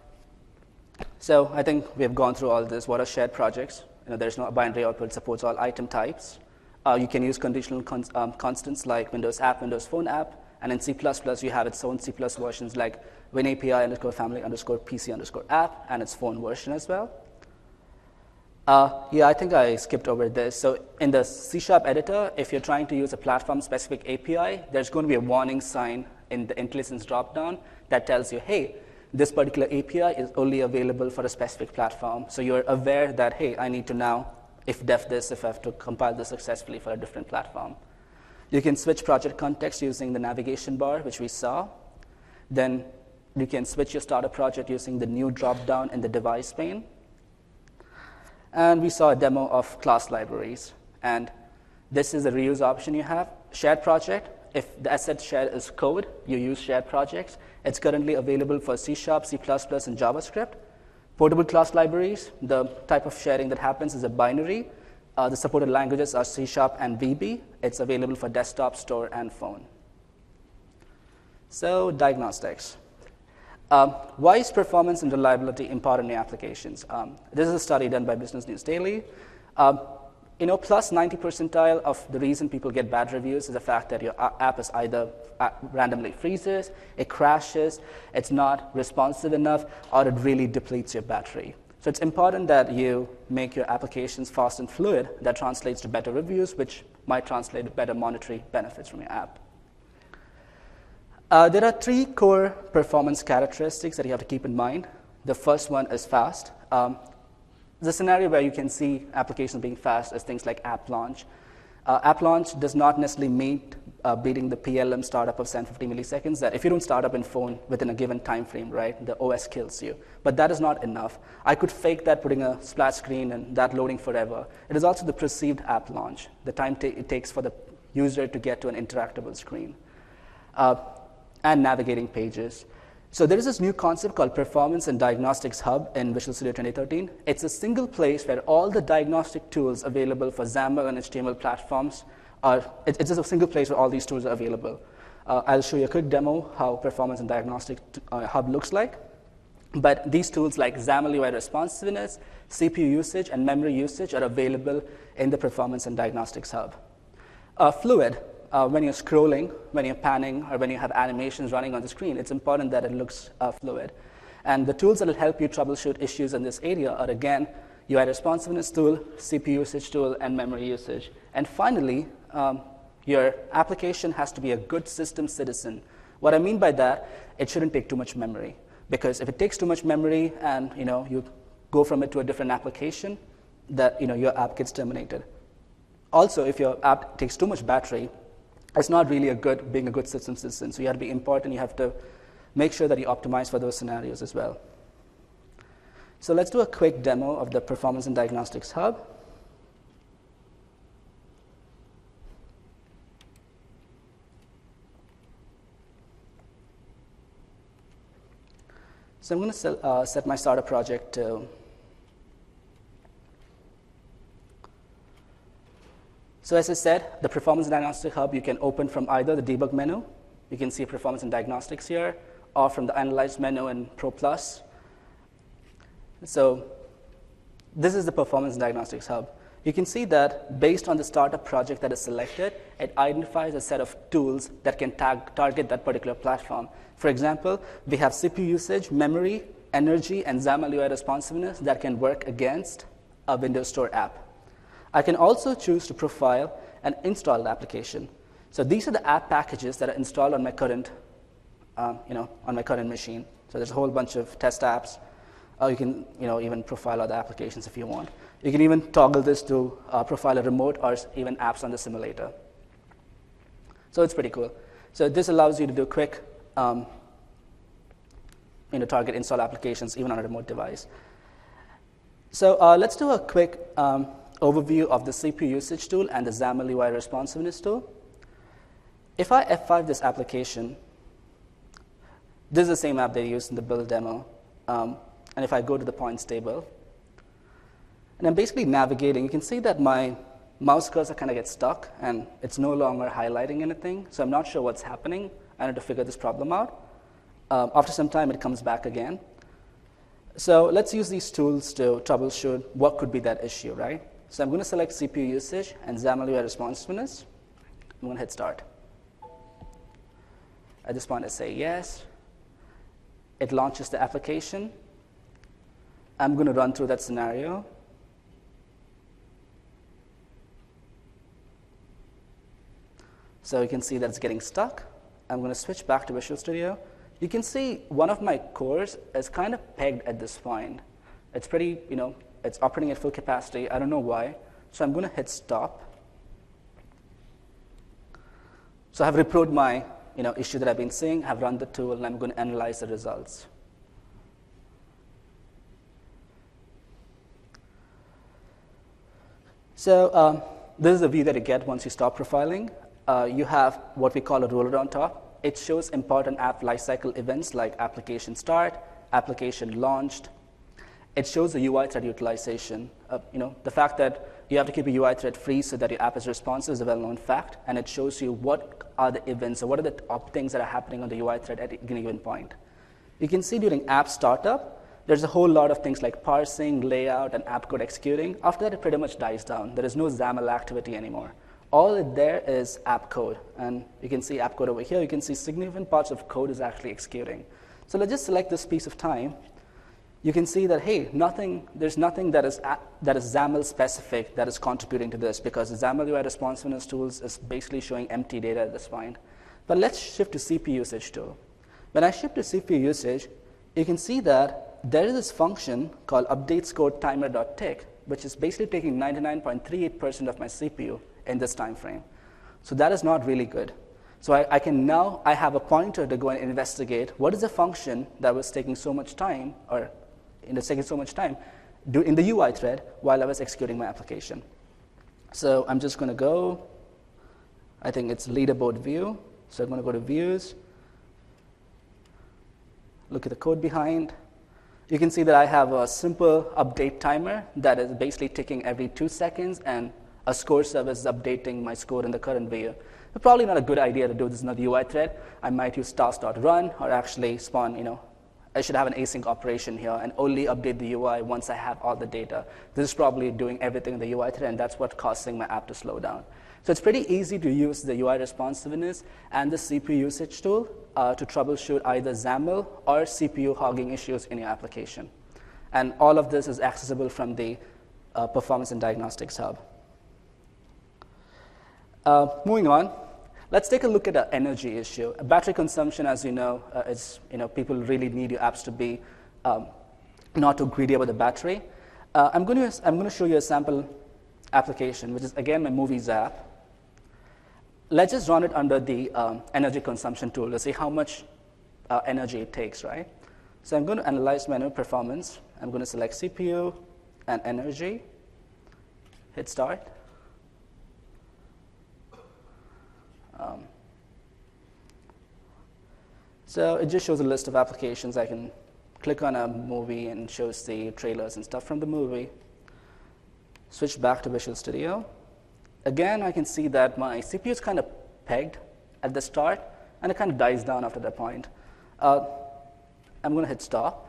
Speaker 1: so I think we have gone through all this. What are shared projects? You know, there's no binary output, supports all item types. Uh, you can use conditional cons um, constants like Windows app, Windows phone app, and in C plus plus you have its own C plus versions like WinAPI underscore family underscore PC underscore app, and its phone version as well. Uh, yeah, I think I skipped over this. So in the C Sharp editor, if you're trying to use a platform-specific A P I, there's going to be a warning sign in the IntelliSense dropdown that tells you, hey, this particular A P I is only available for a specific platform. So you're aware that, hey, I need to now if def this if I have to compile this successfully for a different platform. You can switch project context using the navigation bar, which we saw. Then you can switch your starter project using the new dropdown in the device pane. And we saw a demo of class libraries. And this is a reuse option you have. Shared project, if the asset shared is code, you use shared projects. It's currently available for C Sharp, C plus plus, and JavaScript. Portable class libraries, the type of sharing that happens is a binary. Uh, the supported languages are C Sharp and V B. It's available for desktop, store, and phone. So diagnostics. Um, why is performance and reliability important in applications? Um, this is a study done by Business News Daily. Um, you know, plus ninety percentile of the reason people get bad reviews is the fact that your app is either randomly freezes, it crashes, it's not responsive enough, or it really depletes your battery. So it's important that you make your applications fast and fluid. That translates to better reviews, which might translate to better monetary benefits from your app. Uh, there are three core performance characteristics that you have to keep in mind. The first one is fast. Um, the scenario where you can see applications being fast is things like app launch. Uh, app launch does not necessarily meet uh, beating the P L M startup of seven hundred fifty milliseconds, that if you don't start up in phone within a given time frame, right, the O S kills you. But that is not enough. I could fake that putting a splash screen and that loading forever. It is also the perceived app launch, the time ta it takes for the user to get to an interactable screen. Uh, and navigating pages. So there is this new concept called Performance and Diagnostics Hub in Visual Studio twenty thirteen. It's a single place where all the diagnostic tools available for XAML and H T M L platforms are, it's just a single place where all these tools are available. Uh, I'll show you a quick demo how Performance and Diagnostic uh, Hub looks like. But these tools like XAML U I responsiveness, C P U usage, and memory usage are available in the Performance and Diagnostics Hub. Uh, Fluid. Uh, when you're scrolling, when you're panning, or when you have animations running on the screen, it's important that it looks uh, fluid. And the tools that will help you troubleshoot issues in this area are, again, U I responsiveness tool, C P U usage tool, and memory usage. And finally, um, your application has to be a good system citizen. What I mean by that, it shouldn't take too much memory. Because if it takes too much memory and you know you go from it to a different application, that you know your app gets terminated. Also, if your app takes too much battery, it's not really a good, being a good system citizen. So you have to be important. You have to make sure that you optimize for those scenarios as well. So let's do a quick demo of the Performance and Diagnostics Hub. So I'm going to uh, set my starter project to So as I said, the Performance and Diagnostic Hub, you can open from either the debug menu. You can see Performance and Diagnostics here, or from the Analyze menu in Pro Plus. So this is the Performance and Diagnostics Hub. You can see that based on the startup project that is selected, it identifies a set of tools that can tag, target that particular platform. For example, we have C P U usage, memory, energy, and XAML U I responsiveness that can work against a Windows Store app. I can also choose to profile an installed application. So these are the app packages that are installed on my current, um, you know, on my current machine. So there's a whole bunch of test apps. Uh, you can, you know, even profile other applications if you want. You can even toggle this to uh, profile a remote or even apps on the simulator. So it's pretty cool. So this allows you to do quick, um, you know, target install applications even on a remote device. So uh, let's do a quick um, overview of the C P U usage tool and the XAML U I responsiveness tool. if I F five this application, this is the same app they used in the build demo. Um, and if I go to the points table, and I'm basically navigating, you can see that my mouse cursor kind of gets stuck, and it's no longer highlighting anything. So I'm not sure what's happening. I need to figure this problem out. Um, after some time, it comes back again. So let's use these tools to troubleshoot what could be that issue, right? So I'm going to select C P U usage and XAML U I responsiveness. I'm going to hit start. At this point, I say yes. It launches the application. I'm going to run through that scenario. So you can see that it's getting stuck. I'm going to switch back to Visual Studio. You can see one of my cores is kind of pegged at this point. It's pretty, you know, it's operating at full capacity. I don't know why. So I'm going to hit stop. So I've reproed my you know, issue that I've been seeing. I've run the tool, and I'm going to analyze the results. So um, this is the view that you get once you stop profiling. Uh, you have what we call a ruler on top. It shows important app lifecycle events like application start, application launched. It shows the U I thread utilization. Uh, you know, the fact that you have to keep a U I thread free so that your app is responsive is a well-known fact, and it shows you what are the events or what are the top things that are happening on the U I thread at any given point. You can see during app startup, there's a whole lot of things like parsing, layout, and app code executing. After that, it pretty much dies down. There is no XAML activity anymore. All it there is app code, and you can see app code over here. You can see significant parts of code is actually executing. So let's just select this piece of time. You can see that, hey, nothing, there's nothing that is, that is XAML specific that is contributing to this, because the XAML U I responsiveness tools is basically showing empty data at this point. But let's shift to C P U usage tool. When I shift to C P U usage, you can see that there is this function called updatescoreTimer.tick, which is basically taking ninety-nine point three eight percent of my C P U in this time frame. So that is not really good. So I, I can now, I have a pointer to go and investigate what is the function that was taking so much time, or you know, taking so much time do in the U I thread while I was executing my application. So I'm just going to go, I think it's leaderboard view. So I'm going to go to views, look at the code behind. You can see that I have a simple update timer that is basically ticking every two seconds, and a score service is updating my score in the current view. It's probably not a good idea to do this in the U I thread. I might use task.run or actually spawn, you know, I should have an async operation here and only update the U I once I have all the data. This is probably doing everything in the U I thread, and that's what's causing my app to slow down. So it's pretty easy to use the U I responsiveness and the C P U usage tool uh, to troubleshoot either XAML or C P U hogging issues in your application. And all of this is accessible from the uh, Performance and Diagnostics Hub. Uh, moving on, let's take a look at the energy issue. Battery consumption, as you know, uh, is, you know, people really need your apps to be um, not too greedy about the battery. Uh, I'm going to I'm going to show you a sample application, which is again my Movies app. Let's just run it under the um, energy consumption tool to see how much uh, energy it takes, right? So I'm going to analyze menu performance. I'm going to select C P U and energy. Hit start. Um, so it just shows a list of applications. I can click on a movie and shows the trailers and stuff from the movie. Switch back to Visual Studio. Again, I can see that my C P U is kind of pegged at the start, and it kind of dies down after that point. Uh, I'm going to hit stop.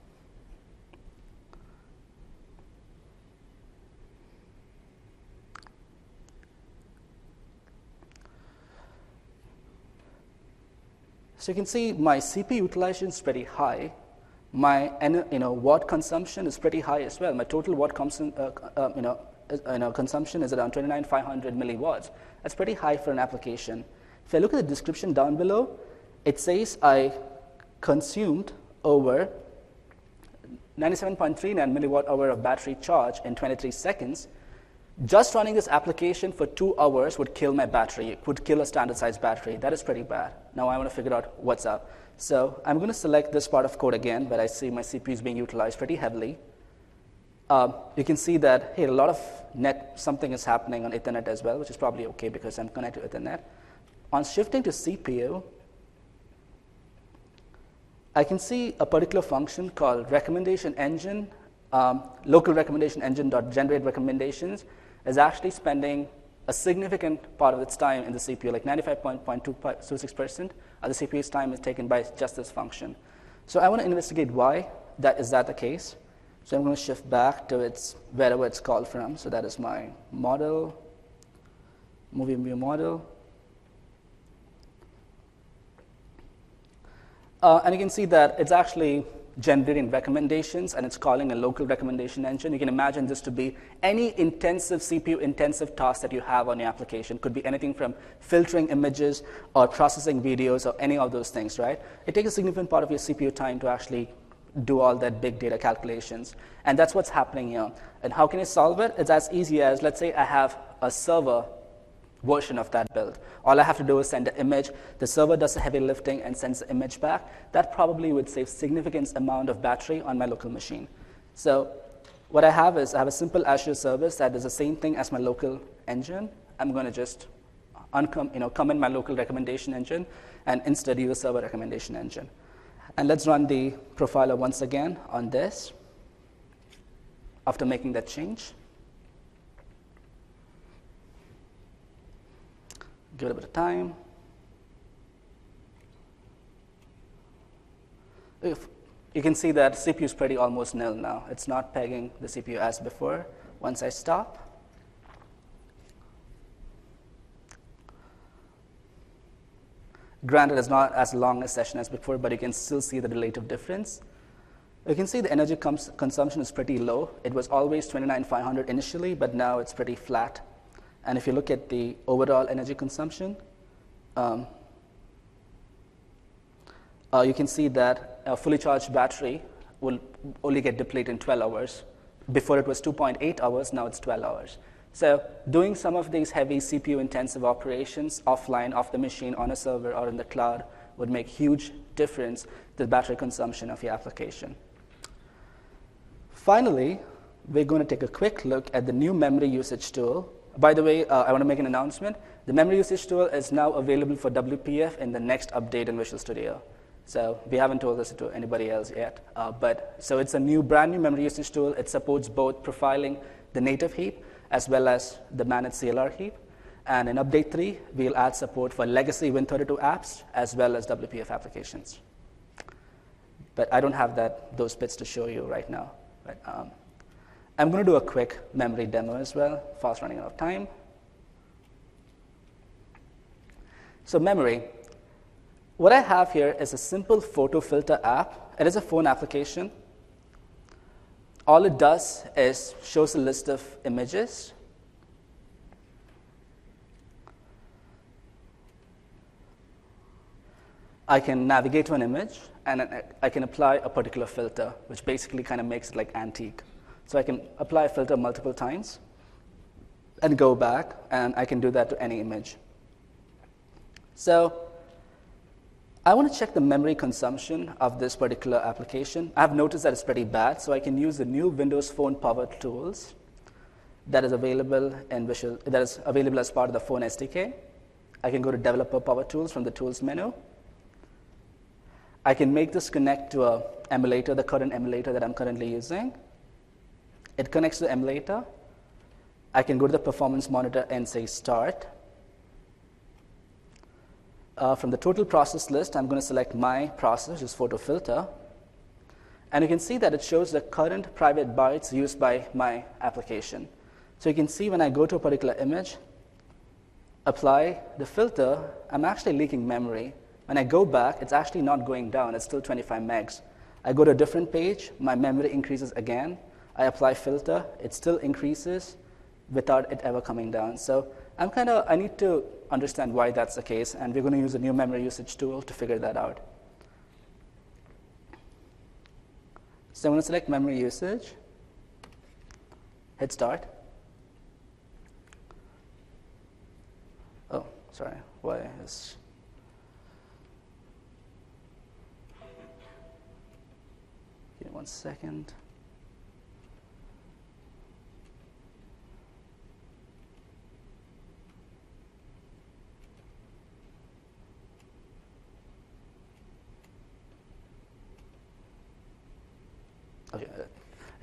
Speaker 1: So you can see my C P U utilization is pretty high. My you know, watt consumption is pretty high as well. My total watt consum uh, uh, you know, uh, you know, consumption is around twenty-nine thousand five hundred milliwatts. That's pretty high for an application. If I look at the description down below, it says I consumed over ninety-seven point three nine milliwatt hour of battery charge in twenty-three seconds. Just running this application for two hours would kill my battery, would kill a standard size battery. That is pretty bad. Now I want to figure out what's up. So I'm going to select this part of code again, but I see my C P U is being utilized pretty heavily. Um, you can see that, hey, a lot of net, something is happening on Ethernet as well, which is probably okay because I'm connected to Ethernet. On shifting to C P U, I can see a particular function called recommendation engine, um, local recommendation engine dot generate recommendations is actually spending a significant part of its time in the C P U, like ninety-five point two six percent of the C P U's time is taken by just this function. So I want to investigate why that is that the case. So I'm going to shift back to its wherever it's called from. So that is my model, movie view model. Uh, and you can see that it's actually generating recommendations, and it's calling a local recommendation engine. You can imagine this to be any intensive C P U-intensive task that you have on your application. Could be anything from filtering images or processing videos or any of those things, right? It takes a significant part of your C P U time to actually do all that big data calculations. And that's what's happening here. And how can you solve it? It's as easy as, let's say I have a server version of that build. All I have to do is send an image. The server does the heavy lifting and sends the image back. That probably would save significant amount of battery on my local machine. So what I have is I have a simple Azure service that does the same thing as my local engine. I'm going to just uncom you know, come in my local recommendation engine and instead use a server recommendation engine. And let's run the profiler once again on this after making that change. Give it a bit of time. If you can see that C P U is pretty almost nil now. It's not pegging the C P U as before. Once I stop, granted, it's not as long a session as before, but you can still see the relative difference. You can see the energy consumption is pretty low. It was always twenty-nine thousand five hundred initially, but now it's pretty flat. And if you look at the overall energy consumption, um, uh, you can see that a fully charged battery will only get depleted in twelve hours. Before it was two point eight hours, now it's twelve hours. So doing some of these heavy C P U-intensive operations offline, off the machine, on a server, or in the cloud would make huge difference to the battery consumption of your application. Finally, we're going to take a quick look at the new memory usage tool. By the way, uh, I want to make an announcement. The memory usage tool is now available for W P F in the next update in Visual Studio. So we haven't told this to anybody else yet. Uh, but so it's a new, brand new memory usage tool. It supports both profiling the native heap as well as the managed C L R heap. And in update three, we'll add support for legacy Win thirty-two apps as well as W P F applications. But I don't have that those bits to show you right now. But, um, I'm going to do a quick memory demo as well, fast running out of time. So memory. What I have here is a simple photo filter app. It is a phone application. All it does is shows a list of images. I can navigate to an image, and I can apply a particular filter, which basically kind of makes it like antique. So I can apply a filter multiple times and go back, and I can do that to any image. So I want to check the memory consumption of this particular application. I've noticed that it's pretty bad, so I can use the new Windows Phone Power Tools that is available in Visual, that is available as part of the Phone S D K. I can go to Developer Power Tools from the Tools menu. I can make this connect to an emulator, the current emulator that I'm currently using. It connects to the emulator. I can go to the performance monitor and say start. Uh, from the total process list, I'm going to select my process, which is photo filter. And you can see that it shows the current private bytes used by my application. So you can see when I go to a particular image, apply the filter, I'm actually leaking memory. When I go back, it's actually not going down. It's still twenty-five megs. I go to a different page, my memory increases again. I apply filter, it still increases without it ever coming down. So I'm kind of, I need to understand why that's the case, and we're going to use a new memory usage tool to figure that out. So I'm going to select memory usage, hit start. Oh, sorry, why is, give me one second.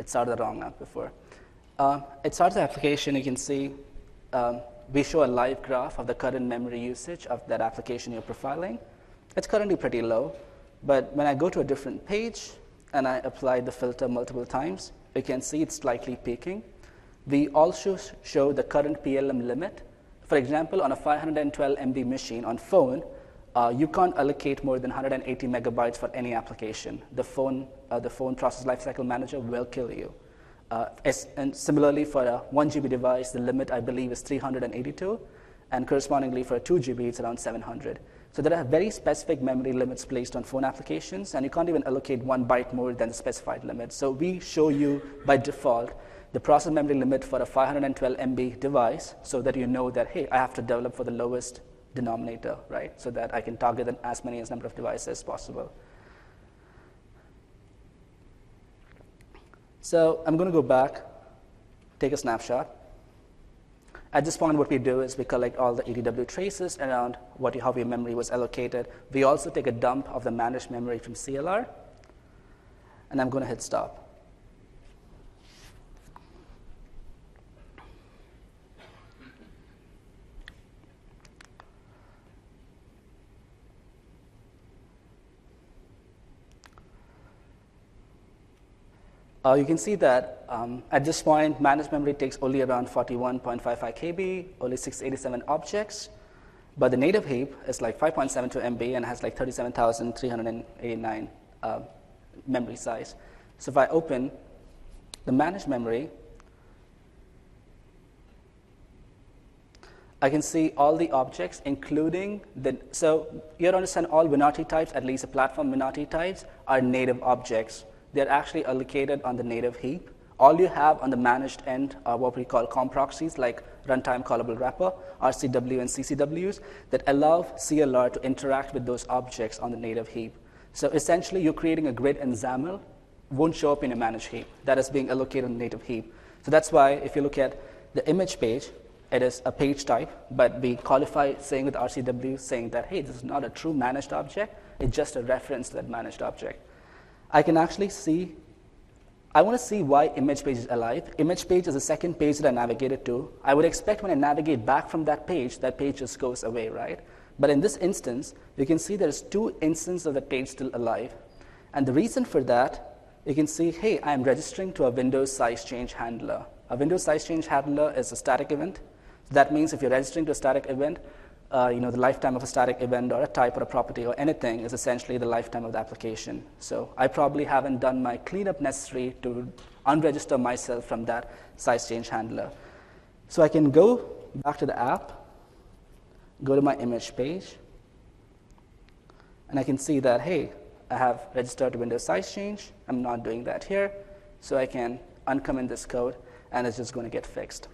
Speaker 1: it started the wrong app before. Uh, it starts the application. You can see um, we show a live graph of the current memory usage of that application you're profiling. It's currently pretty low, but when I go to a different page and I apply the filter multiple times, you can see it's slightly peaking. We also show the current P L M limit. For example, on a five hundred twelve M B machine on phone, uh, you can't allocate more than one hundred eighty megabytes for any application. The phone, uh, the phone process lifecycle manager will kill you. Uh, as, and similarly, for a one G B device, the limit, I believe, is three hundred eighty-two, and correspondingly for a two G B, it's around seven hundred. So there are very specific memory limits placed on phone applications, and you can't even allocate one byte more than the specified limit. So we show you, by default, the process memory limit for a five hundred twelve M B device, so that you know that, hey, I have to develop for the lowest denominator, right? So that I can target as many as number of devices as possible. So I'm going to go back, take a snapshot. At this point, what we do is we collect all the E D W traces around what, how your memory was allocated. We also take a dump of the managed memory from C L R, and I'm going to hit stop. Uh, you can see that um, at this point, managed memory takes only around forty-one point five five K B, only six hundred eighty-seven objects, but the native heap is like five point seven two M B and has like thirty-seven thousand three hundred eighty-nine uh, memory size. So if I open the managed memory, I can see all the objects, including the, so you have to understand all Winarti types, at least the platform Winarti types, are native objects. They're actually allocated on the native heap. All you have on the managed end are what we call COM proxies, like runtime callable wrapper, R C W, and C C Ws, that allow C L R to interact with those objects on the native heap. So essentially, you're creating a grid, and XAML won't show up in a managed heap. That is being allocated on the native heap. So that's why if you look at the image page, it is a page type, but we qualify saying with R C W, saying that, hey, this is not a true managed object. It's just a reference to that managed object. I can actually see, I want to see why image page is alive. Image page is the second page that I navigated to. I would expect when I navigate back from that page, that page just goes away, right? But in this instance, you can see there's two instances of the page still alive. And the reason for that, you can see, hey, I'm registering to a Windows size change handler. A Windows size change handler is a static event. So that means if you're registering to a static event, Uh, you know, the lifetime of a static event or a type or a property or anything is essentially the lifetime of the application. So I probably haven't done my cleanup necessary to unregister myself from that size change handler. So I can go back to the app, go to my image page, and I can see that, hey, I have registered to Windows size change. I'm not doing that here. So I can uncomment this code, and it's just going to get fixed.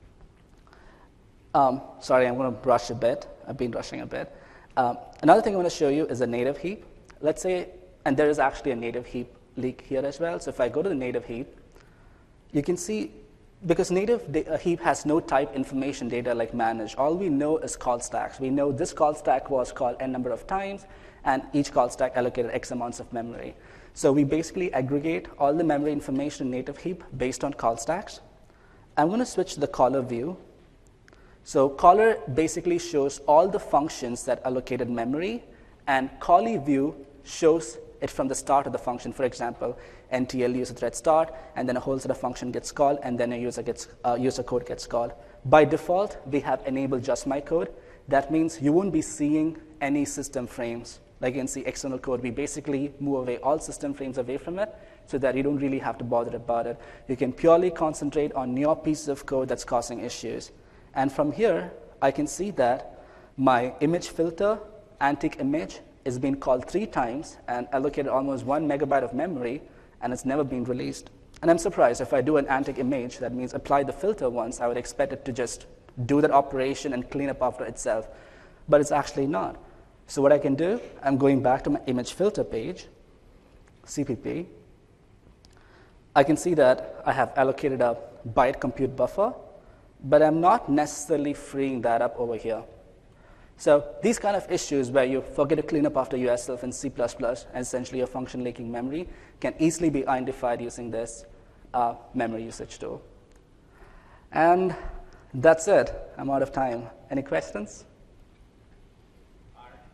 Speaker 1: Um, sorry, I'm going to rush a bit. I've been rushing a bit. Um, another thing I want to show you is a native heap. Let's say, and there is actually a native heap leak here as well. So if I go to the native heap, you can see, because native da- heap has no type information data like managed, all we know is call stacks. We know this call stack was called n number of times, and each call stack allocated X amounts of memory. So we basically aggregate all the memory information in native heap based on call stacks. I'm going to switch to the caller view. So caller basically shows all the functions that allocated memory, and callee view shows it from the start of the function. For example, N T L user thread start, and then a whole set of function gets called, and then a user gets uh, user code gets called. By default, we have enabled just my code. That means you won't be seeing any system frames. Like you can see external code, we basically move away all system frames away from it, so that you don't really have to bother about it. You can purely concentrate on your pieces of code that's causing issues. And from here, I can see that my image filter, antic image, is being called three times and allocated almost one megabyte of memory, and it's never been released. And I'm surprised, if I do an antic image, that means apply the filter once, I would expect it to just do that operation and clean up after itself. But it's actually not. So what I can do, I'm going back to my image filter page, C P P. I can see that I have allocated a byte compute buffer, but I'm not necessarily freeing that up over here. So these kind of issues where you forget to clean up after yourself in C plus plus, and essentially your function leaking memory, can easily be identified using this. uh, memory usage tool. And that's it. I'm out of time. Any questions?